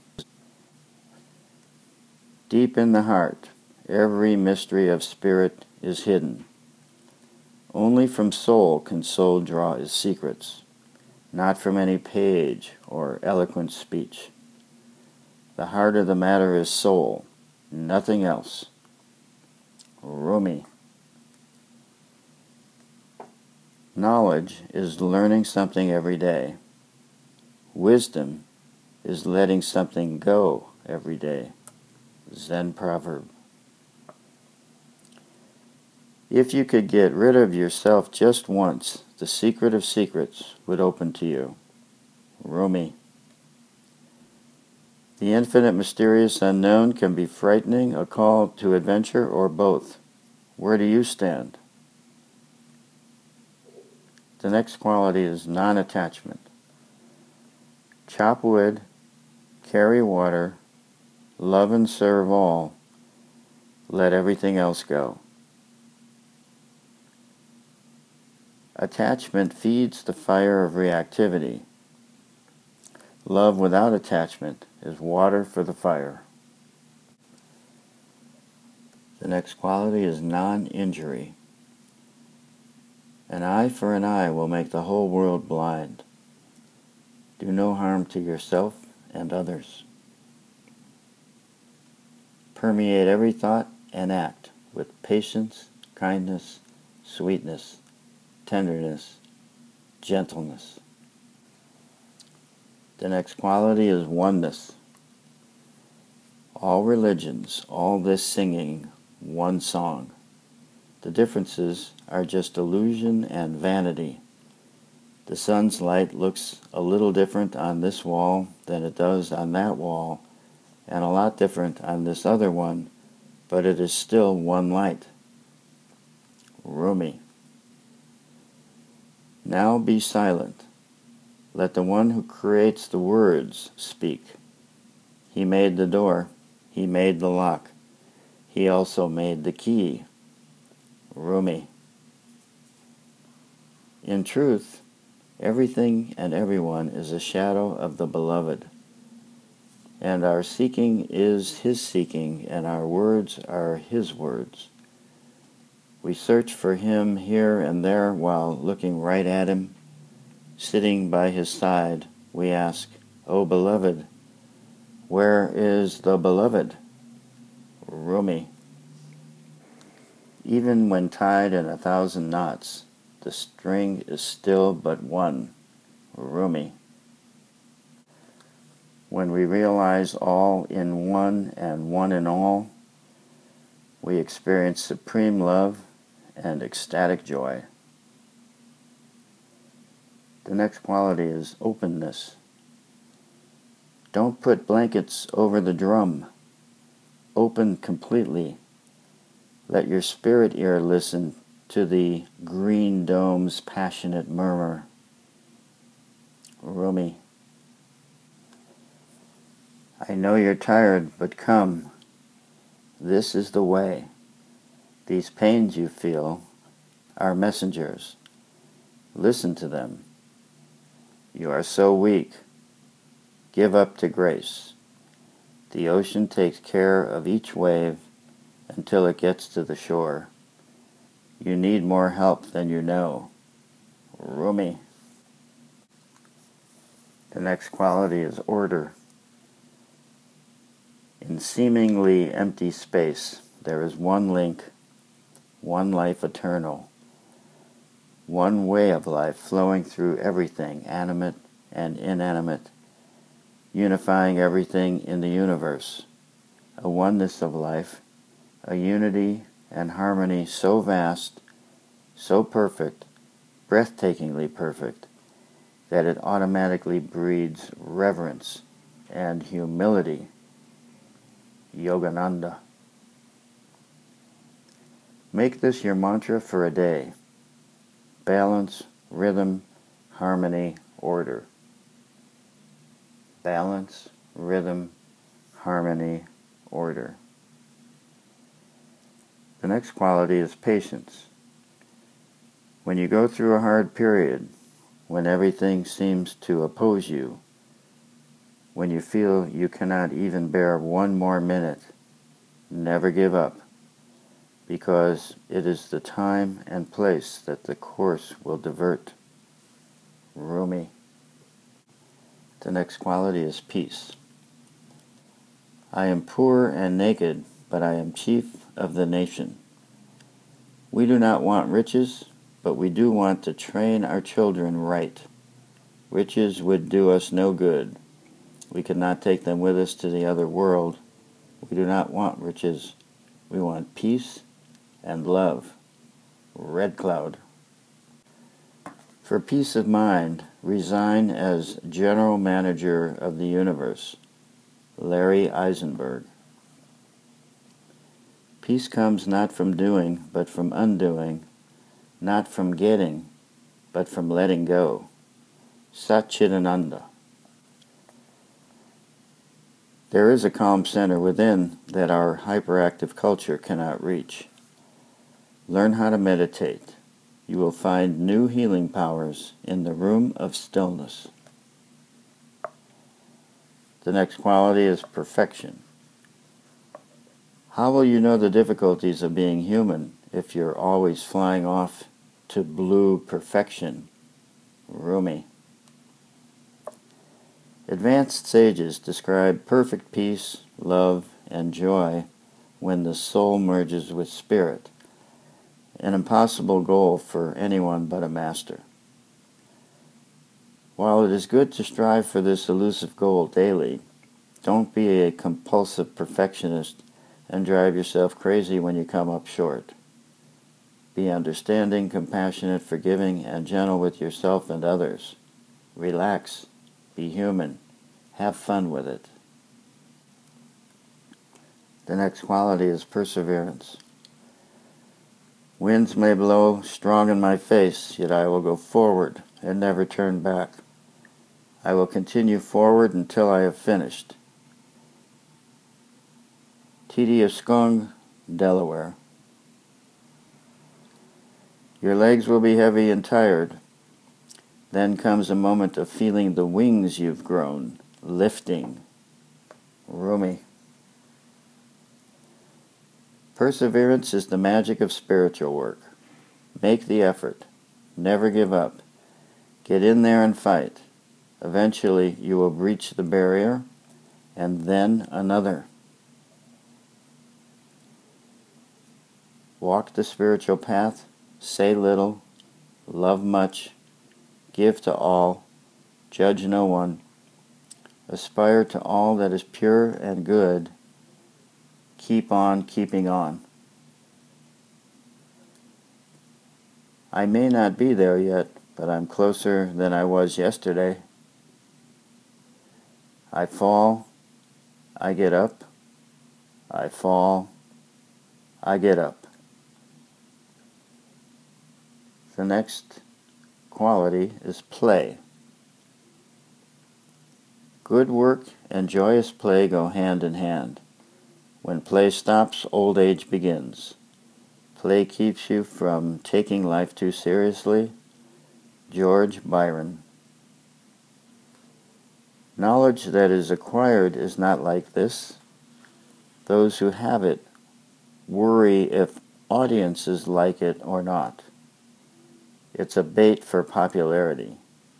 Deep in the heart, every mystery of spirit is hidden. Only from soul can soul draw its secrets, not from any page or eloquent speech. The heart of the matter is soul, nothing else. Rumi. Knowledge is learning something every day. Wisdom is letting something go every day. Zen proverb. If you could get rid of yourself just once, the secret of secrets would open to you. Rumi. The infinite, mysterious unknown can be frightening, a call to adventure, or both. Where do you stand? The next quality is non-attachment. Chop wood, carry water, love and serve all, let everything else go. Attachment feeds the fire of reactivity. Love without attachment is water for the fire. The next quality is non-injury. An eye for an eye will make the whole world blind. Do no harm to yourself and others. Permeate every thought and act with patience, kindness, sweetness, tenderness, gentleness. The next quality is oneness. All religions, all this singing, one song. The differences are just illusion and vanity. The sun's light looks a little different on this wall than it does on that wall, and a lot different on this other one, but it is still one light. Rumi. Now be silent. Let the one who creates the words speak. He made the door. He made the lock. He also made the key. Rumi. In truth, everything and everyone is a shadow of the Beloved, and our seeking is His seeking, and our words are His words. We search for Him here and there while looking right at Him. Sitting by His side, we ask, "O Beloved, where is the Beloved?" Rumi. Even when tied in 1,000 knots, the string is still but one. Rumi. When we realize all in one and one in all, we experience supreme love and ecstatic joy. The next quality is openness. Don't put blankets over the drum. Open completely. Let your spirit ear listen to the green dome's passionate murmur. Rumi. I know you're tired, but come. This is the way. These pains you feel are messengers. Listen to them. You are so weak. Give up to grace. The ocean takes care of each wave until it gets to the shore. You need more help than you know. Rumi. The next quality is order. In seemingly empty space, there is one link, one life eternal, one way of life flowing through everything, animate and inanimate, unifying everything in the universe, a oneness of life, a unity and harmony so vast, so perfect, breathtakingly perfect, that it automatically breeds reverence and humility. Yogananda. Make this your mantra for a day. Balance, rhythm, harmony, order. Balance, rhythm, harmony, order. The next quality is patience. When you go through a hard period, when everything seems to oppose you, when you feel you cannot even bear one more minute, never give up, because it is the time and place that the course will divert. Rumi. The next quality is peace. I am poor and naked, but I am chief of the nation. We do not want riches, but we do want to train our children right. Riches would do us no good. We could not take them with us to the other world. We do not want riches. We want peace and love. Red Cloud. For peace of mind, resign as General Manager of the Universe. Larry Eisenberg. Peace comes not from doing, but from undoing, not from getting, but from letting go. Satchidananda. There is a calm center within that our hyperactive culture cannot reach. Learn how to meditate. You will find new healing powers in the room of stillness. The next quality is perfection. How will you know the difficulties of being human if you're always flying off to blue perfection? Rumi. Advanced sages describe perfect peace, love, and joy when the soul merges with spirit, an impossible goal for anyone but a master. While it is good to strive for this elusive goal daily, don't be a compulsive perfectionist and drive yourself crazy when you come up short. Be understanding, compassionate, forgiving, and gentle with yourself and others. Relax. Be human. Have fun with it. The next quality is perseverance. Winds may blow strong in my face, yet I will go forward and never turn back. I will continue forward until I have finished. Tedious-Skong, Delaware. Your legs will be heavy and tired. Then comes a moment of feeling the wings you've grown, lifting. Rumi. Perseverance is the magic of spiritual work. Make the effort. Never give up. Get in there and fight. Eventually you will breach the barrier, and then another. Walk the spiritual path, say little, love much, give to all, judge no one, aspire to all that is pure and good, keep on keeping on. I may not be there yet, but I'm closer than I was yesterday. I fall, I get up, I fall, I get up. The next quality is play. Good work and joyous play go hand in hand. When play stops, old age begins. Play keeps you from taking life too seriously. George Byron. Knowledge that is acquired is not like this. Those who have it worry if audiences like it or not. It's a bait for popularity.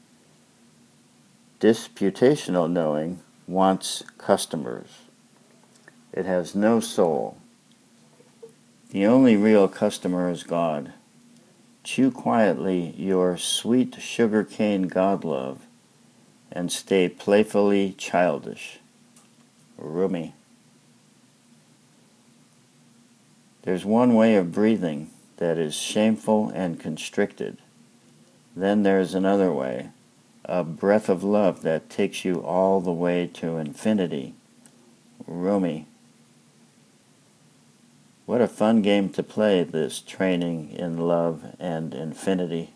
Disputational knowing wants customers. It has no soul. The only real customer is God. Chew quietly your sweet sugarcane God-love and stay playfully childish. Rumi. There's one way of breathing that is shameful and constricted. Then there's another way, a breath of love that takes you all the way to infinity. Rumi. What a fun game to play, this training in love and infinity.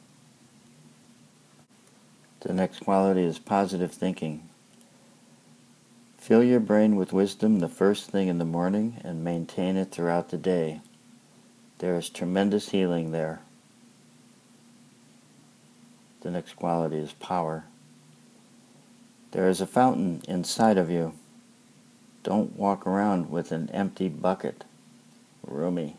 The next quality is positive thinking. Fill your brain with wisdom the first thing in the morning and maintain it throughout the day. There is tremendous healing there. The next quality is power. There is a fountain inside of you. Don't walk around with an empty bucket. Rumi.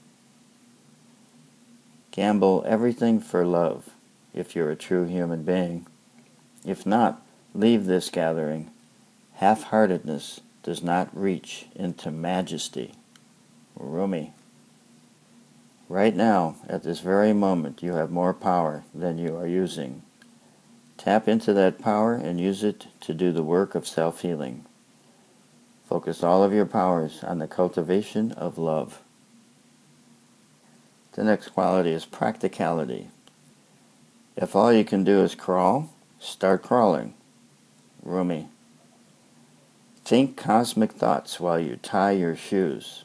Gamble everything for love, if you're a true human being. If not, leave this gathering. Half-heartedness does not reach into majesty. Rumi. Right now, at this very moment, you have more power than you are using. Tap into that power and use it to do the work of self-healing. Focus all of your powers on the cultivation of love. The next quality is practicality. If all you can do is crawl, start crawling. Rumi. Think cosmic thoughts while you tie your shoes.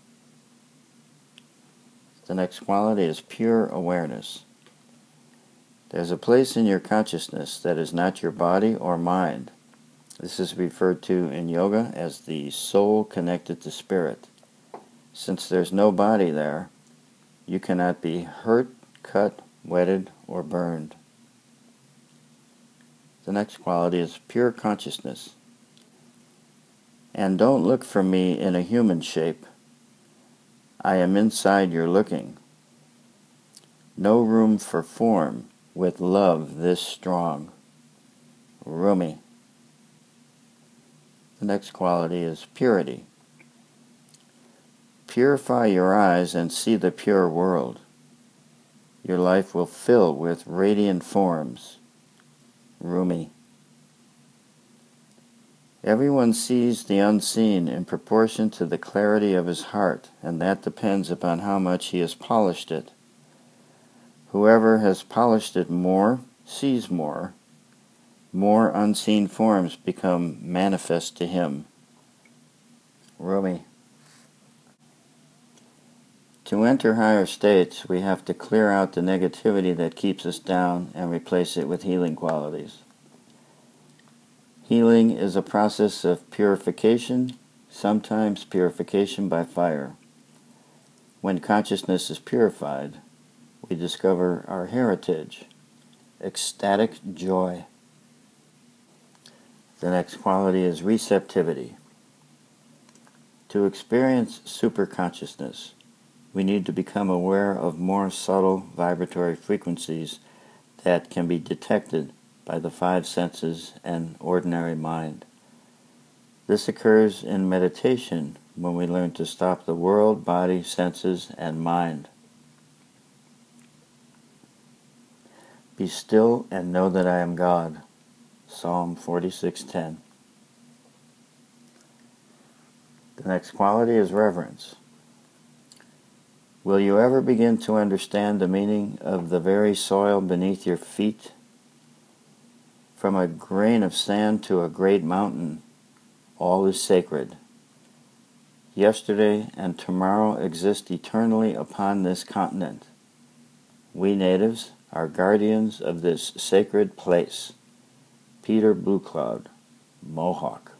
The next quality is pure awareness. There's a place in your consciousness that is not your body or mind. This is referred to in yoga as the soul connected to spirit. Since there's no body there, you cannot be hurt, cut, wetted, or burned. The next quality is pure consciousness. And don't look for me in a human shape. I am inside your looking. No room for form with love this strong. Rumi. The next quality is purity. Purify your eyes and see the pure world. Your life will fill with radiant forms. Rumi. Everyone sees the unseen in proportion to the clarity of his heart, and that depends upon how much he has polished it. Whoever has polished it more sees more. More unseen forms become manifest to him. Rumi. To enter higher states, we have to clear out the negativity that keeps us down and replace it with healing qualities. Healing is a process of purification, sometimes purification by fire. When consciousness is purified, we discover our heritage, ecstatic joy. The next quality is receptivity. To experience superconsciousness, we need to become aware of more subtle vibratory frequencies that can be detected by the five senses and ordinary mind. This occurs in meditation when we learn to stop the world, body, senses, and mind. Be still and know that I am God. Psalm 46:10. The next quality is reverence. Will you ever begin to understand the meaning of the very soil beneath your feet? From a grain of sand to a great mountain, all is sacred. Yesterday and tomorrow exist eternally upon this continent. We natives are guardians of this sacred place. Peter Bluecloud, Mohawk.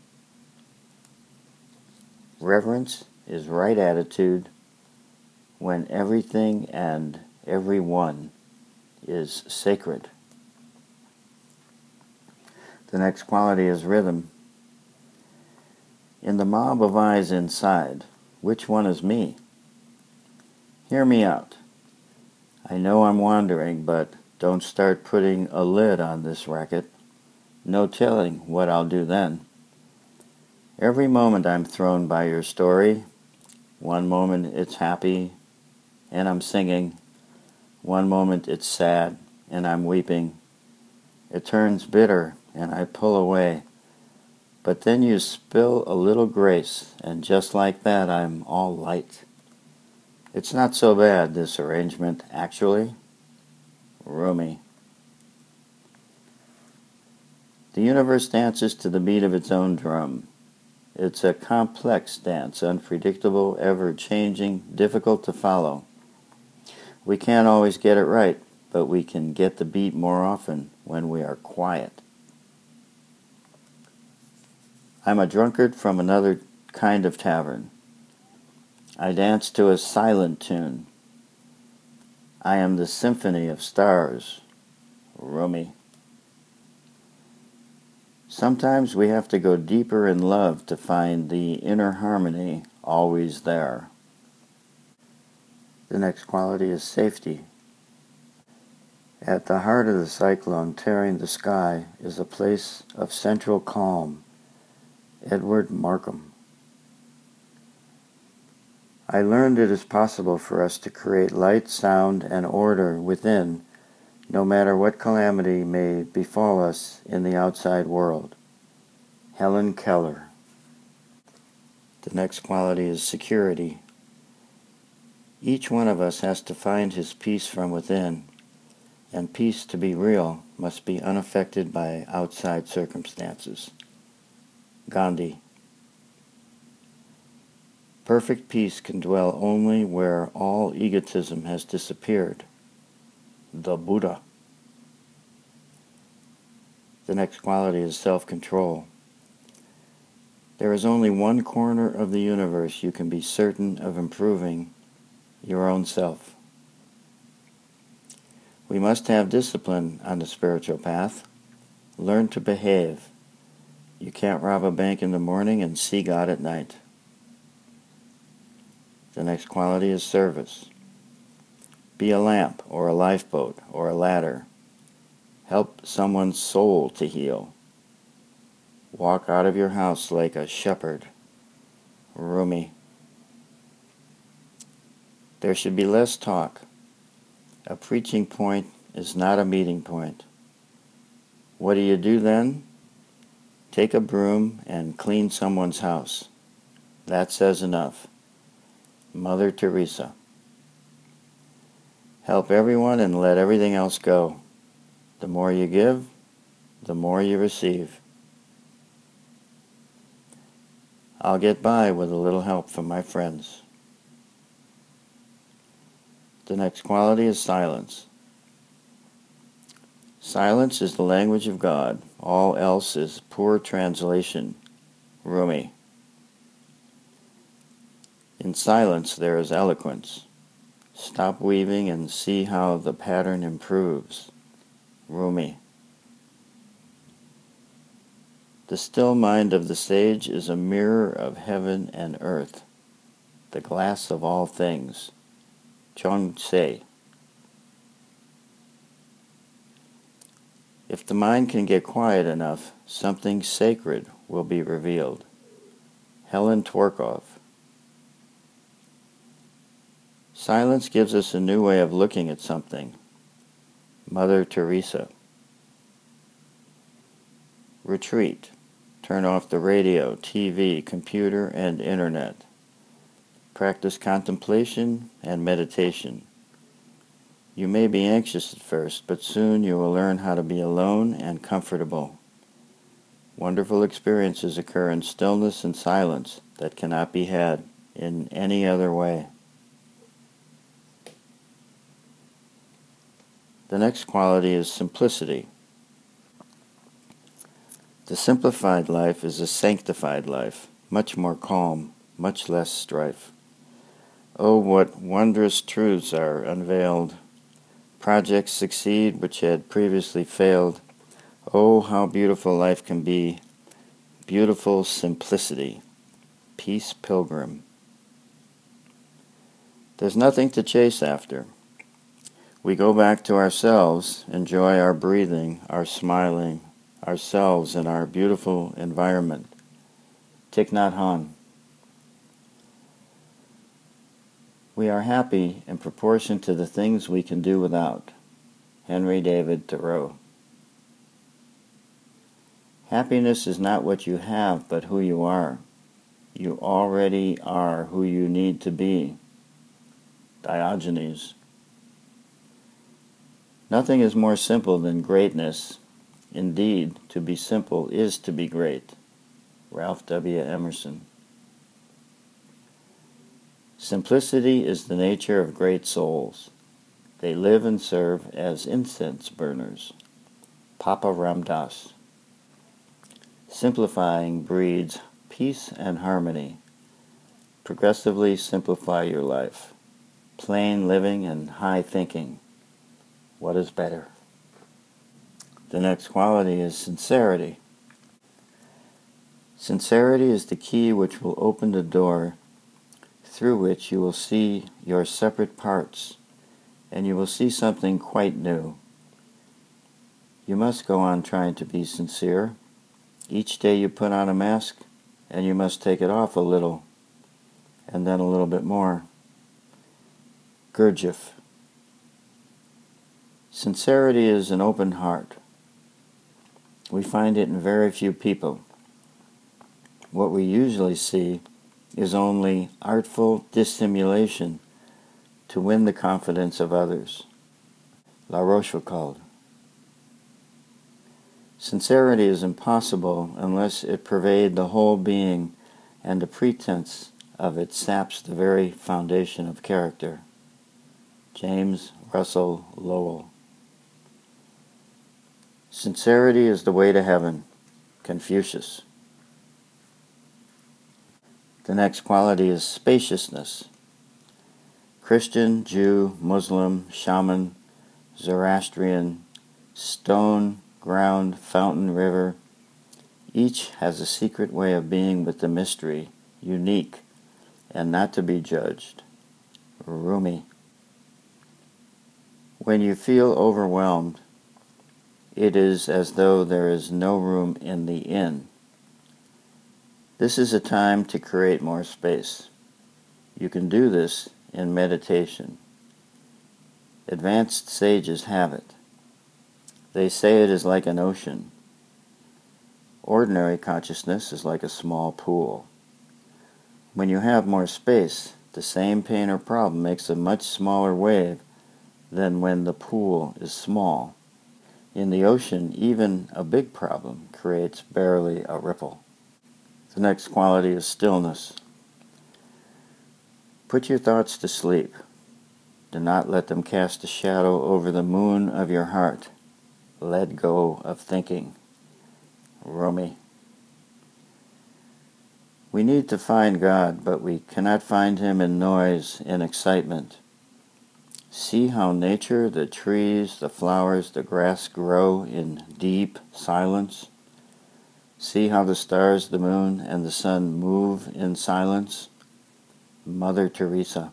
Reverence is right attitude when everything and everyone is sacred. The next quality is rhythm. In the mob of eyes inside, which one is me? Hear me out. I know I'm wandering, but don't start putting a lid on this racket. No telling what I'll do then. Every moment I'm thrown by your story. One moment it's happy and I'm singing. One moment it's sad and I'm weeping. It turns bitter and I pull away. But then you spill a little grace, and just like that I'm all light. It's not so bad, this arrangement, actually. Rumi. The universe dances to the beat of its own drum. It's a complex dance, unpredictable, ever-changing, difficult to follow. We can't always get it right, but we can get the beat more often when we are quiet. I'm a drunkard from another kind of tavern. I dance to a silent tune. I am the symphony of stars. Rumi. Sometimes we have to go deeper in love to find the inner harmony always there. The next quality is safety. At the heart of the cyclone tearing the sky is a place of central calm. Edward Markham. I learned it is possible for us to create light, sound, and order within, no matter what calamity may befall us in the outside world. Helen Keller. The next quality is security. Each one of us has to find his peace from within, and peace to be real must be unaffected by outside circumstances. Gandhi. Perfect peace can dwell only where all egotism has disappeared. The Buddha. The next quality is self-control. There is only one corner of the universe you can be certain of improving: your own self. We must have discipline on the spiritual path. Learn to behave. You can't rob a bank in the morning and see God at night. The next quality is service. Be a lamp or a lifeboat or a ladder. Help someone's soul to heal. Walk out of your house like a shepherd. Rumi. There should be less talk. A preaching point is not a meeting point. What do you do then? Take a broom and clean someone's house. That says enough. Mother Teresa. Help everyone and let everything else go. The more you give, the more you receive. I'll get by with a little help from my friends. The next quality is silence. Silence is the language of God. All else is poor translation. Rumi. In silence there is eloquence. Stop weaving and see how the pattern improves. Rumi. The still mind of the sage is a mirror of heaven and earth, the glass of all things. Chuang Tse. If the mind can get quiet enough, something sacred will be revealed. Helen Tworkov. Silence gives us a new way of looking at something. Mother Teresa. Retreat. Turn off the radio, TV, computer, and internet. Practice contemplation and meditation. You may be anxious at first, but soon you will learn how to be alone and comfortable. Wonderful experiences occur in stillness and silence that cannot be had in any other way. The next quality is simplicity. The simplified life is a sanctified life, much more calm, much less strife. Oh, what wondrous truths are unveiled. Projects succeed which had previously failed. Oh, how beautiful life can be. Beautiful simplicity. peace pilgrim. There's nothing to chase after. We go back to ourselves, enjoy our breathing, our smiling, ourselves in our beautiful environment. Thich Nhat Hanh. We are happy in proportion to the things we can do without. Henry David Thoreau. Happiness is not what you have, but who you are. You already are who you need to be. Diogenes. Nothing is more simple than greatness. Indeed, to be simple is to be great. Ralph W. Emerson. Simplicity is the nature of great souls. They live and serve as incense burners. Papa Ram Dass. Simplifying breeds peace and harmony. Progressively simplify your life. Plain living and high thinking. What is better? The next quality is sincerity. Sincerity is the key which will open the door through which you will see your separate parts, and you will see something quite new. You must go on trying to be sincere. Each day you put on a mask, and you must take it off a little, and then a little bit more. Gurdjieff. Sincerity is an open heart. We find it in very few people. What we usually see is only artful dissimulation to win the confidence of others. La Rochefoucauld. Sincerity is impossible unless it pervade the whole being, and the pretense of it saps the very foundation of character. James Russell Lowell. Sincerity is the way to heaven. Confucius. The next quality is spaciousness. Christian, Jew, Muslim, shaman, Zoroastrian, stone, ground, fountain, river, each has a secret way of being with the mystery, unique, and not to be judged. Rumi. When you feel overwhelmed, it is as though there is no room in the inn. This is a time to create more space. You can do this in meditation. Advanced sages have it. They say it is like an ocean. Ordinary consciousness is like a small pool. When you have more space, the same pain or problem makes a much smaller wave than when the pool is small. In the ocean, even a big problem creates barely a ripple. The next quality is stillness. Put your thoughts to sleep. Do not let them cast a shadow over the moon of your heart. Let go of thinking. Rumi. We need to find God, but we cannot find Him in noise, in excitement. See how nature, the trees, the flowers, the grass grow in deep silence. See how the stars, the moon, and the sun move in silence. Mother Teresa.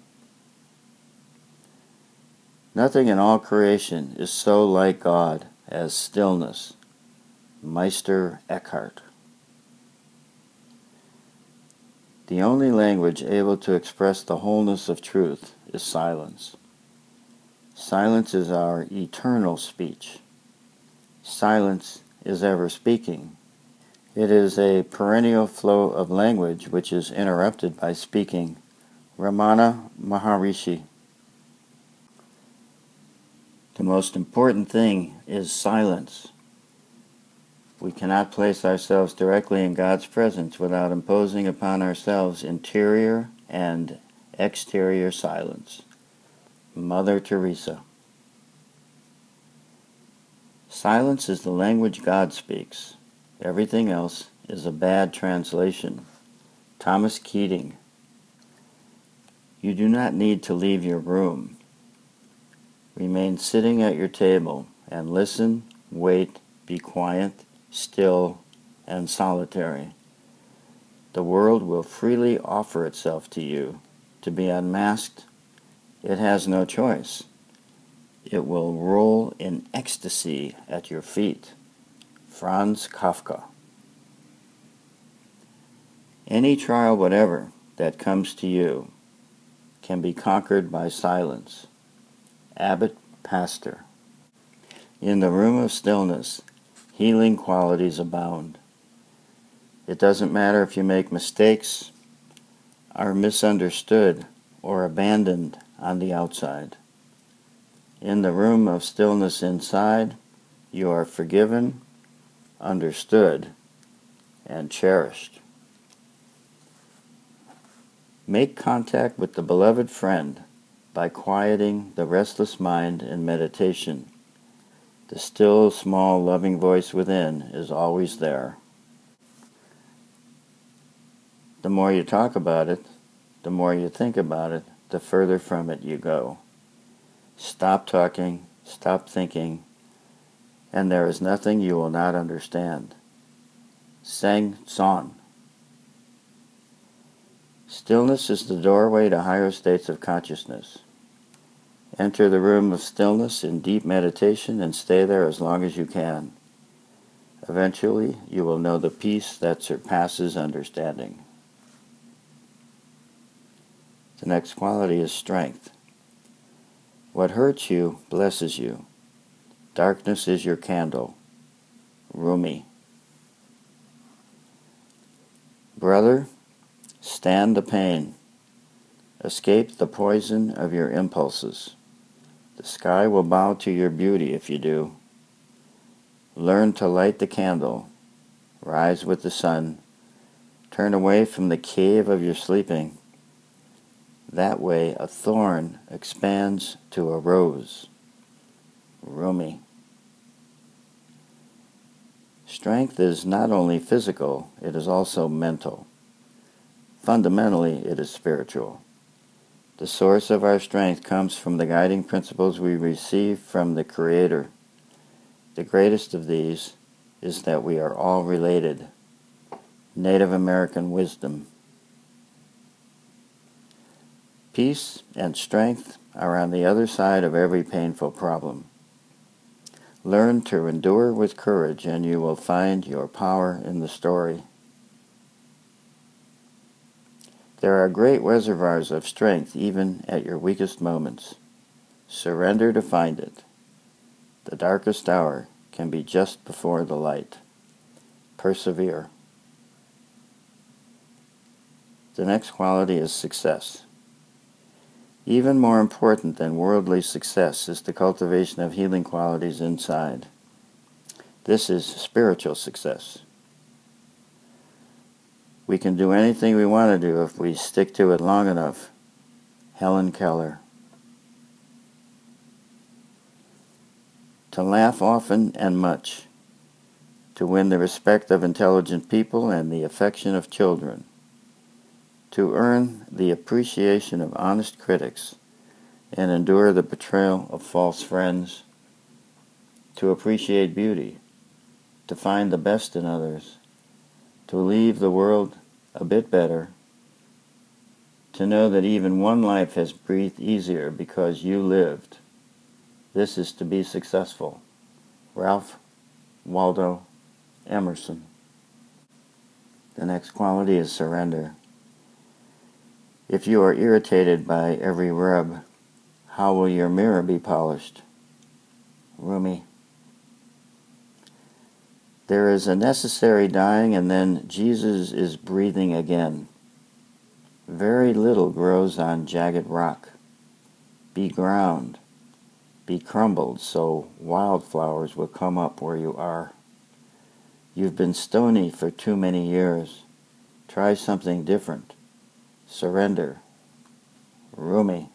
Nothing in all creation is so like God as stillness. Meister Eckhart. The only language able to express the wholeness of truth is silence. Silence is our eternal speech. Silence is ever speaking. It is a perennial flow of language which is interrupted by speaking. Ramana Maharishi. The most important thing is silence. We cannot place ourselves directly in God's presence without imposing upon ourselves interior and exterior silence. Mother Teresa. Silence is the language God speaks. Everything else is a bad translation. Thomas Keating. You do not need to leave your room. Remain sitting at your table and listen, wait, be quiet, still, and solitary. The world will freely offer itself to you. To be unmasked, it has no choice. It will roll in ecstasy at your feet. Franz Kafka. Any trial whatever that comes to you can be conquered by silence. Abbot Pastor. In the room of stillness, healing qualities abound. It doesn't matter if you make mistakes, are misunderstood, or abandoned on the outside. In the room of stillness inside, you are forgiven, understood, and cherished. Make contact with the beloved friend by quieting the restless mind in meditation. The still, small, loving voice within is always there. The more you talk about it, the more you think about it, the further from it you go. Stop talking, stop thinking, and there is nothing you will not understand. Sang Son. Stillness is the doorway to higher states of consciousness. Enter the room of stillness in deep meditation and stay there as long as you can. Eventually, you will know the peace that surpasses understanding. The next quality is strength. What hurts you blesses you. Darkness is your candle. Rumi. Brother, stand the pain. Escape the poison of your impulses. The sky will bow to your beauty if you do. Learn to light the candle. Rise with the sun. Turn away from the cave of your sleeping. That way a thorn expands to a rose. Rumi. Strength is not only physical, it is also mental. Fundamentally, it is spiritual. The source of our strength comes from the guiding principles we receive from the Creator. The greatest of these is that we are all related. Native American wisdom. Peace and strength are on the other side of every painful problem. Learn to endure with courage and you will find your power in the story. There are great reservoirs of strength even at your weakest moments. Surrender to find it. The darkest hour can be just before the light. Persevere. The next quality is success. Even more important than worldly success is the cultivation of healing qualities inside. This is spiritual success. We can do anything we want to do if we stick to it long enough. Helen Keller. To laugh often and much. To win the respect of intelligent people and the affection of children. To earn the appreciation of honest critics and endure the betrayal of false friends. To appreciate beauty. To find the best in others. To leave the world a bit better, to know that even one life has breathed easier because you lived. This is to be successful. Ralph Waldo Emerson. The next quality is surrender. If you are irritated by every rub, how will your mirror be polished? Rumi. There is a necessary dying, and then Jesus is breathing again. Very little grows on jagged rock. Be ground. Be crumbled so wildflowers will come up where you are. You've been stony for too many years. Try something different. Surrender. Rumi.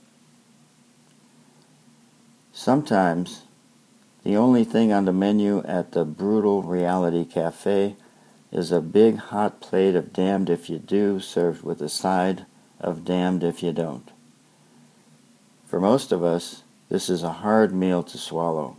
Sometimes the only thing on the menu at the Brutal Reality Cafe is a big hot plate of damned if you do served with a side of damned if you don't. For most of us, this is a hard meal to swallow.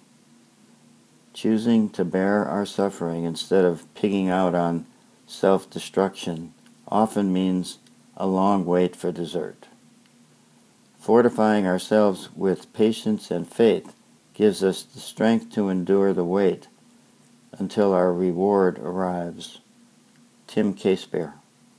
Choosing to bear our suffering instead of pigging out on self-destruction often means a long wait for dessert. Fortifying ourselves with patience and faith gives us the strength to endure the wait until our reward arrives. Tim Casebear.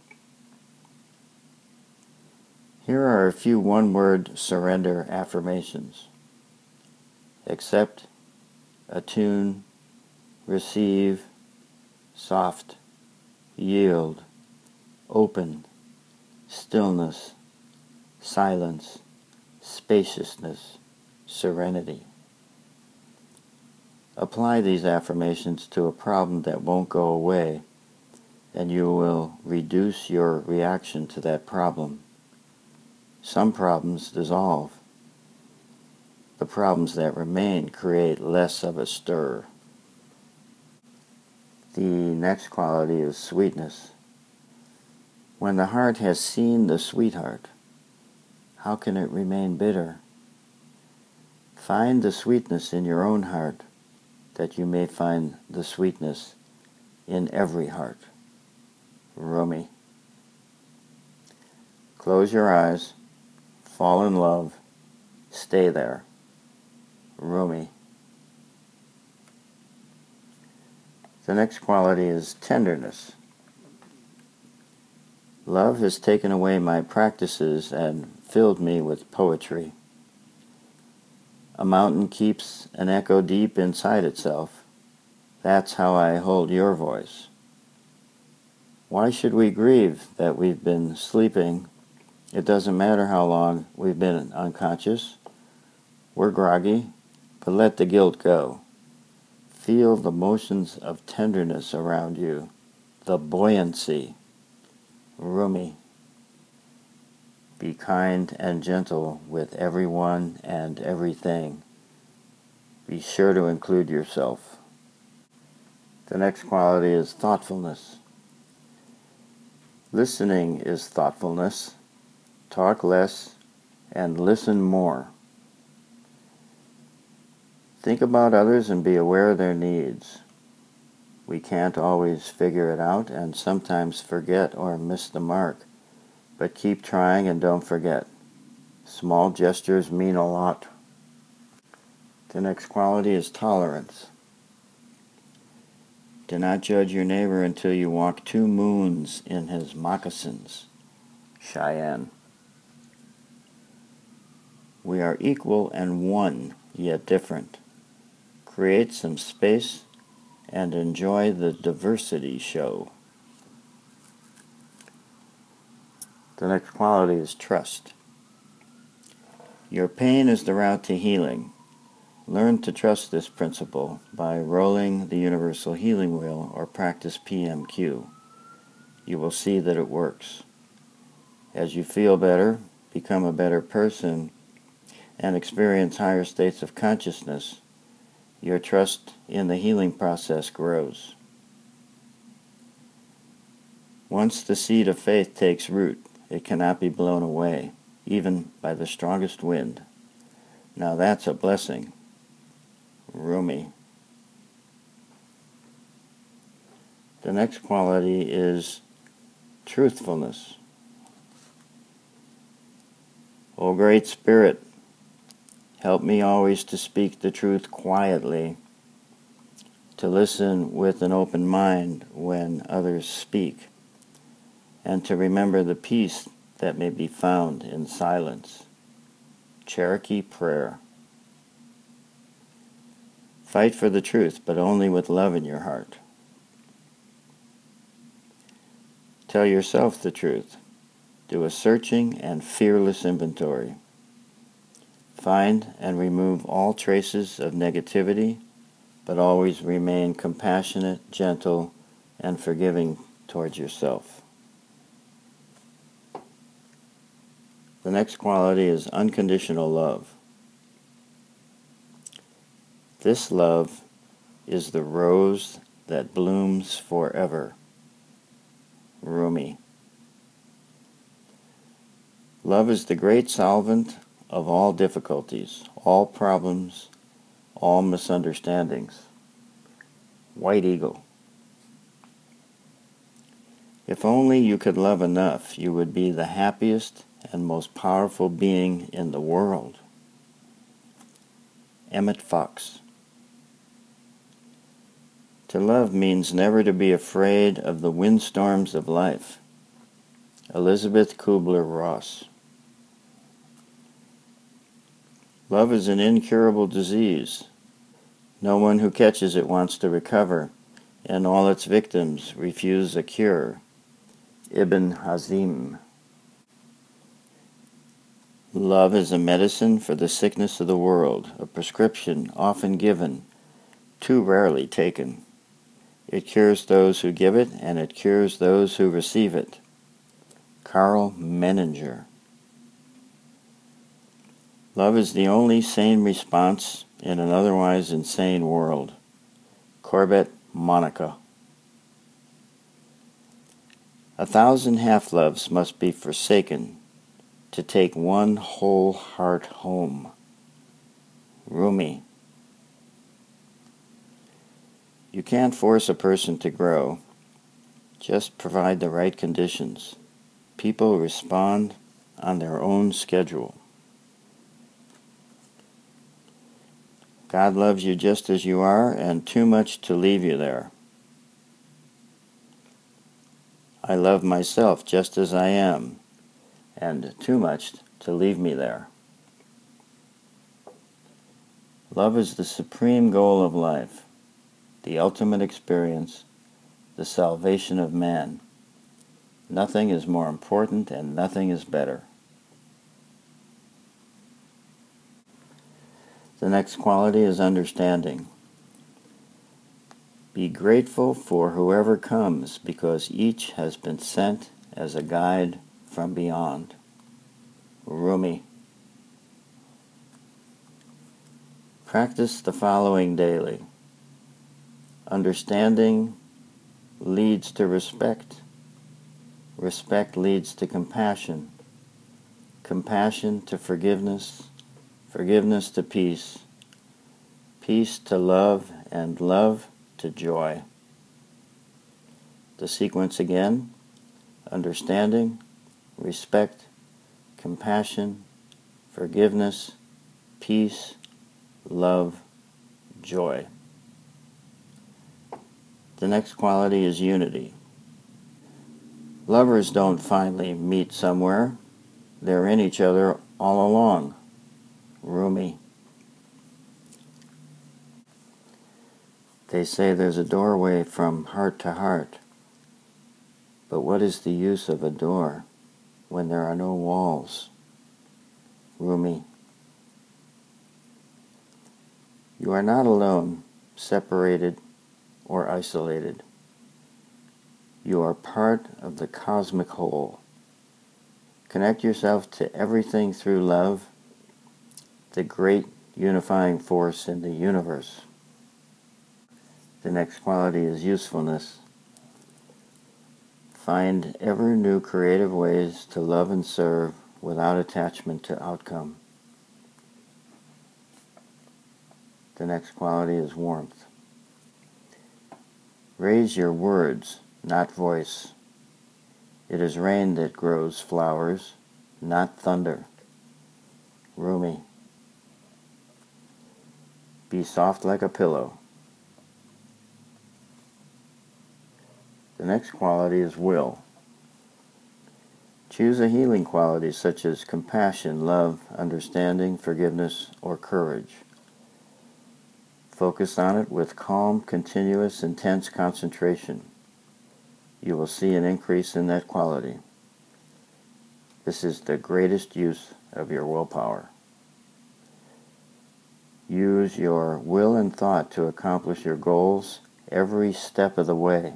Here are a few one-word surrender affirmations. Accept, attune, receive, soft, yield, open, stillness, silence, spaciousness, serenity. Apply these affirmations to a problem that won't go away, and you will reduce your reaction to that problem. Some problems dissolve. The problems that remain create less of a stir. The next quality is sweetness. When the heart has seen the sweetheart, how can it remain bitter? Find the sweetness in your own heart, that you may find the sweetness in every heart. Rumi. Close your eyes, fall in love, stay there. Rumi. The next quality is tenderness. Love has taken away my practices and filled me with poetry. A mountain keeps an echo deep inside itself. That's how I hold your voice. Why should we grieve that we've been sleeping? It doesn't matter how long we've been unconscious. We're groggy, but let the guilt go. Feel the motions of tenderness around you, the buoyancy. Rumi. Be kind and gentle with everyone and everything. Be sure to include yourself. The next quality is thoughtfulness. Listening is thoughtfulness. Talk less and listen more. Think about others and be aware of their needs. We can't always figure it out and sometimes forget or miss the mark, but keep trying and don't forget. Small gestures mean a lot. The next quality is tolerance. Do not judge your neighbor until you walk 2 moons in his moccasins. Cheyenne. We are equal and one, yet different. Create some space and enjoy the diversity show. The next quality is trust. Your pain is the route to healing. Learn to trust this principle by rolling the Universal Healing Wheel or practice PMQ. You will see that it works. As you feel better, become a better person, and experience higher states of consciousness, your trust in the healing process grows. Once the seed of faith takes root, it cannot be blown away, even by the strongest wind. Now that's a blessing. Rumi. The next quality is truthfulness. O Great Spirit, help me always to speak the truth quietly, to listen with an open mind when others speak, and to remember the peace that may be found in silence. Cherokee Prayer. Fight for the truth, but only with love in your heart. Tell yourself the truth. Do a searching and fearless inventory. Find and remove all traces of negativity, but always remain compassionate, gentle, and forgiving towards yourself. The next quality is unconditional love. This love is the rose that blooms forever. Rumi. Love is the great solvent of all difficulties, all problems, all misunderstandings. White Eagle. If only you could love enough, you would be the happiest and most powerful being in the world. Emmett Fox. To love means never to be afraid of the windstorms of life. Elizabeth Kubler-Ross. Love is an incurable disease. No one who catches it wants to recover, and all its victims refuse a cure. Ibn Hazm. Love is a medicine for the sickness of the world, a prescription often given, too rarely taken. It cures those who give it, and it cures those who receive it. Karl Menninger. Love is the only sane response in an otherwise insane world. Corbett Monica. 1,000 half-loves must be forsaken to take one whole heart home. Rumi. You can't force a person to grow. Just provide the right conditions. People respond on their own schedule. God loves you just as you are, and too much to leave you there. I love myself just as I am, and too much to leave me there. Love is the supreme goal of life, the ultimate experience, the salvation of man. Nothing is more important and nothing is better. The next quality is understanding. Be grateful for whoever comes, because each has been sent as a guide from beyond. Rumi. Practice the following daily. Understanding leads to respect. Respect leads to compassion. Compassion to forgiveness. Forgiveness to peace. Peace to love, and love to joy. The sequence again: understanding, respect, compassion, forgiveness, peace, love, joy. The next quality is unity. Lovers don't finally meet somewhere. They're in each other all along. Rumi. They say there's a doorway from heart to heart. But what is the use of a door when there are no walls? Rumi. You are not alone, separated, or isolated. You are part of the cosmic whole. Connect yourself to everything through love, the great unifying force in the universe. The next quality is usefulness. Find ever new creative ways to love and serve without attachment to outcome. The next quality is warmth. Raise your words, not voice. It is rain that grows flowers, not thunder. Rumi. Be soft like a pillow. The next quality is will. Choose a healing quality such as compassion, love, understanding, forgiveness, or courage. Focus on it with calm, continuous, intense concentration. You will see an increase in that quality. This is the greatest use of your willpower. Use your will and thought to accomplish your goals every step of the way.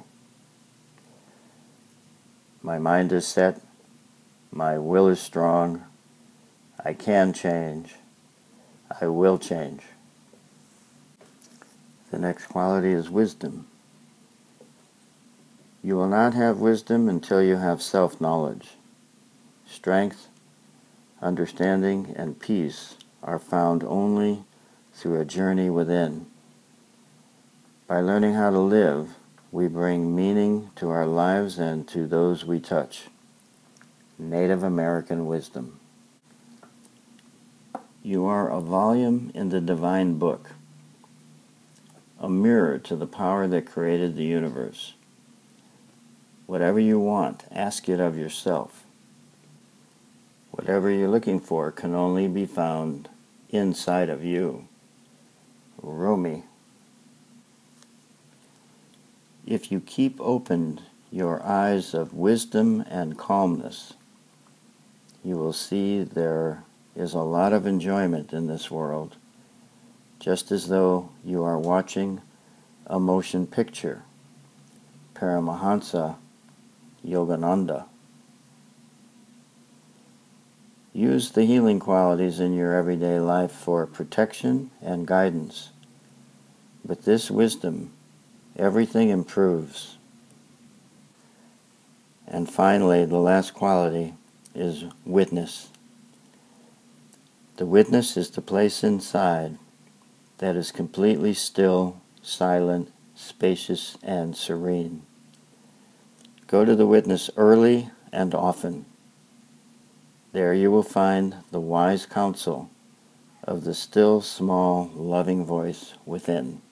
My mind is set. My will is strong. I can change. I will change. The next quality is wisdom. You will not have wisdom until you have self-knowledge. Strength, understanding, and peace are found only through a journey within. By learning how to live, we bring meaning to our lives and to those we touch. Native American wisdom. You are a volume in the divine book, a mirror to the power that created the universe. Whatever you want, ask it of yourself. Whatever you're looking for can only be found inside of you. Rumi. If you keep open your eyes of wisdom and calmness, you will see there is a lot of enjoyment in this world, just as though you are watching a motion picture. Paramahansa Yogananda. Use the healing qualities in your everyday life for protection and guidance. With this wisdom, everything improves. And finally, the last quality is witness. The witness is the place inside that is completely still, silent, spacious, and serene. Go to the witness early and often. There you will find the wise counsel of the still, small, loving voice within.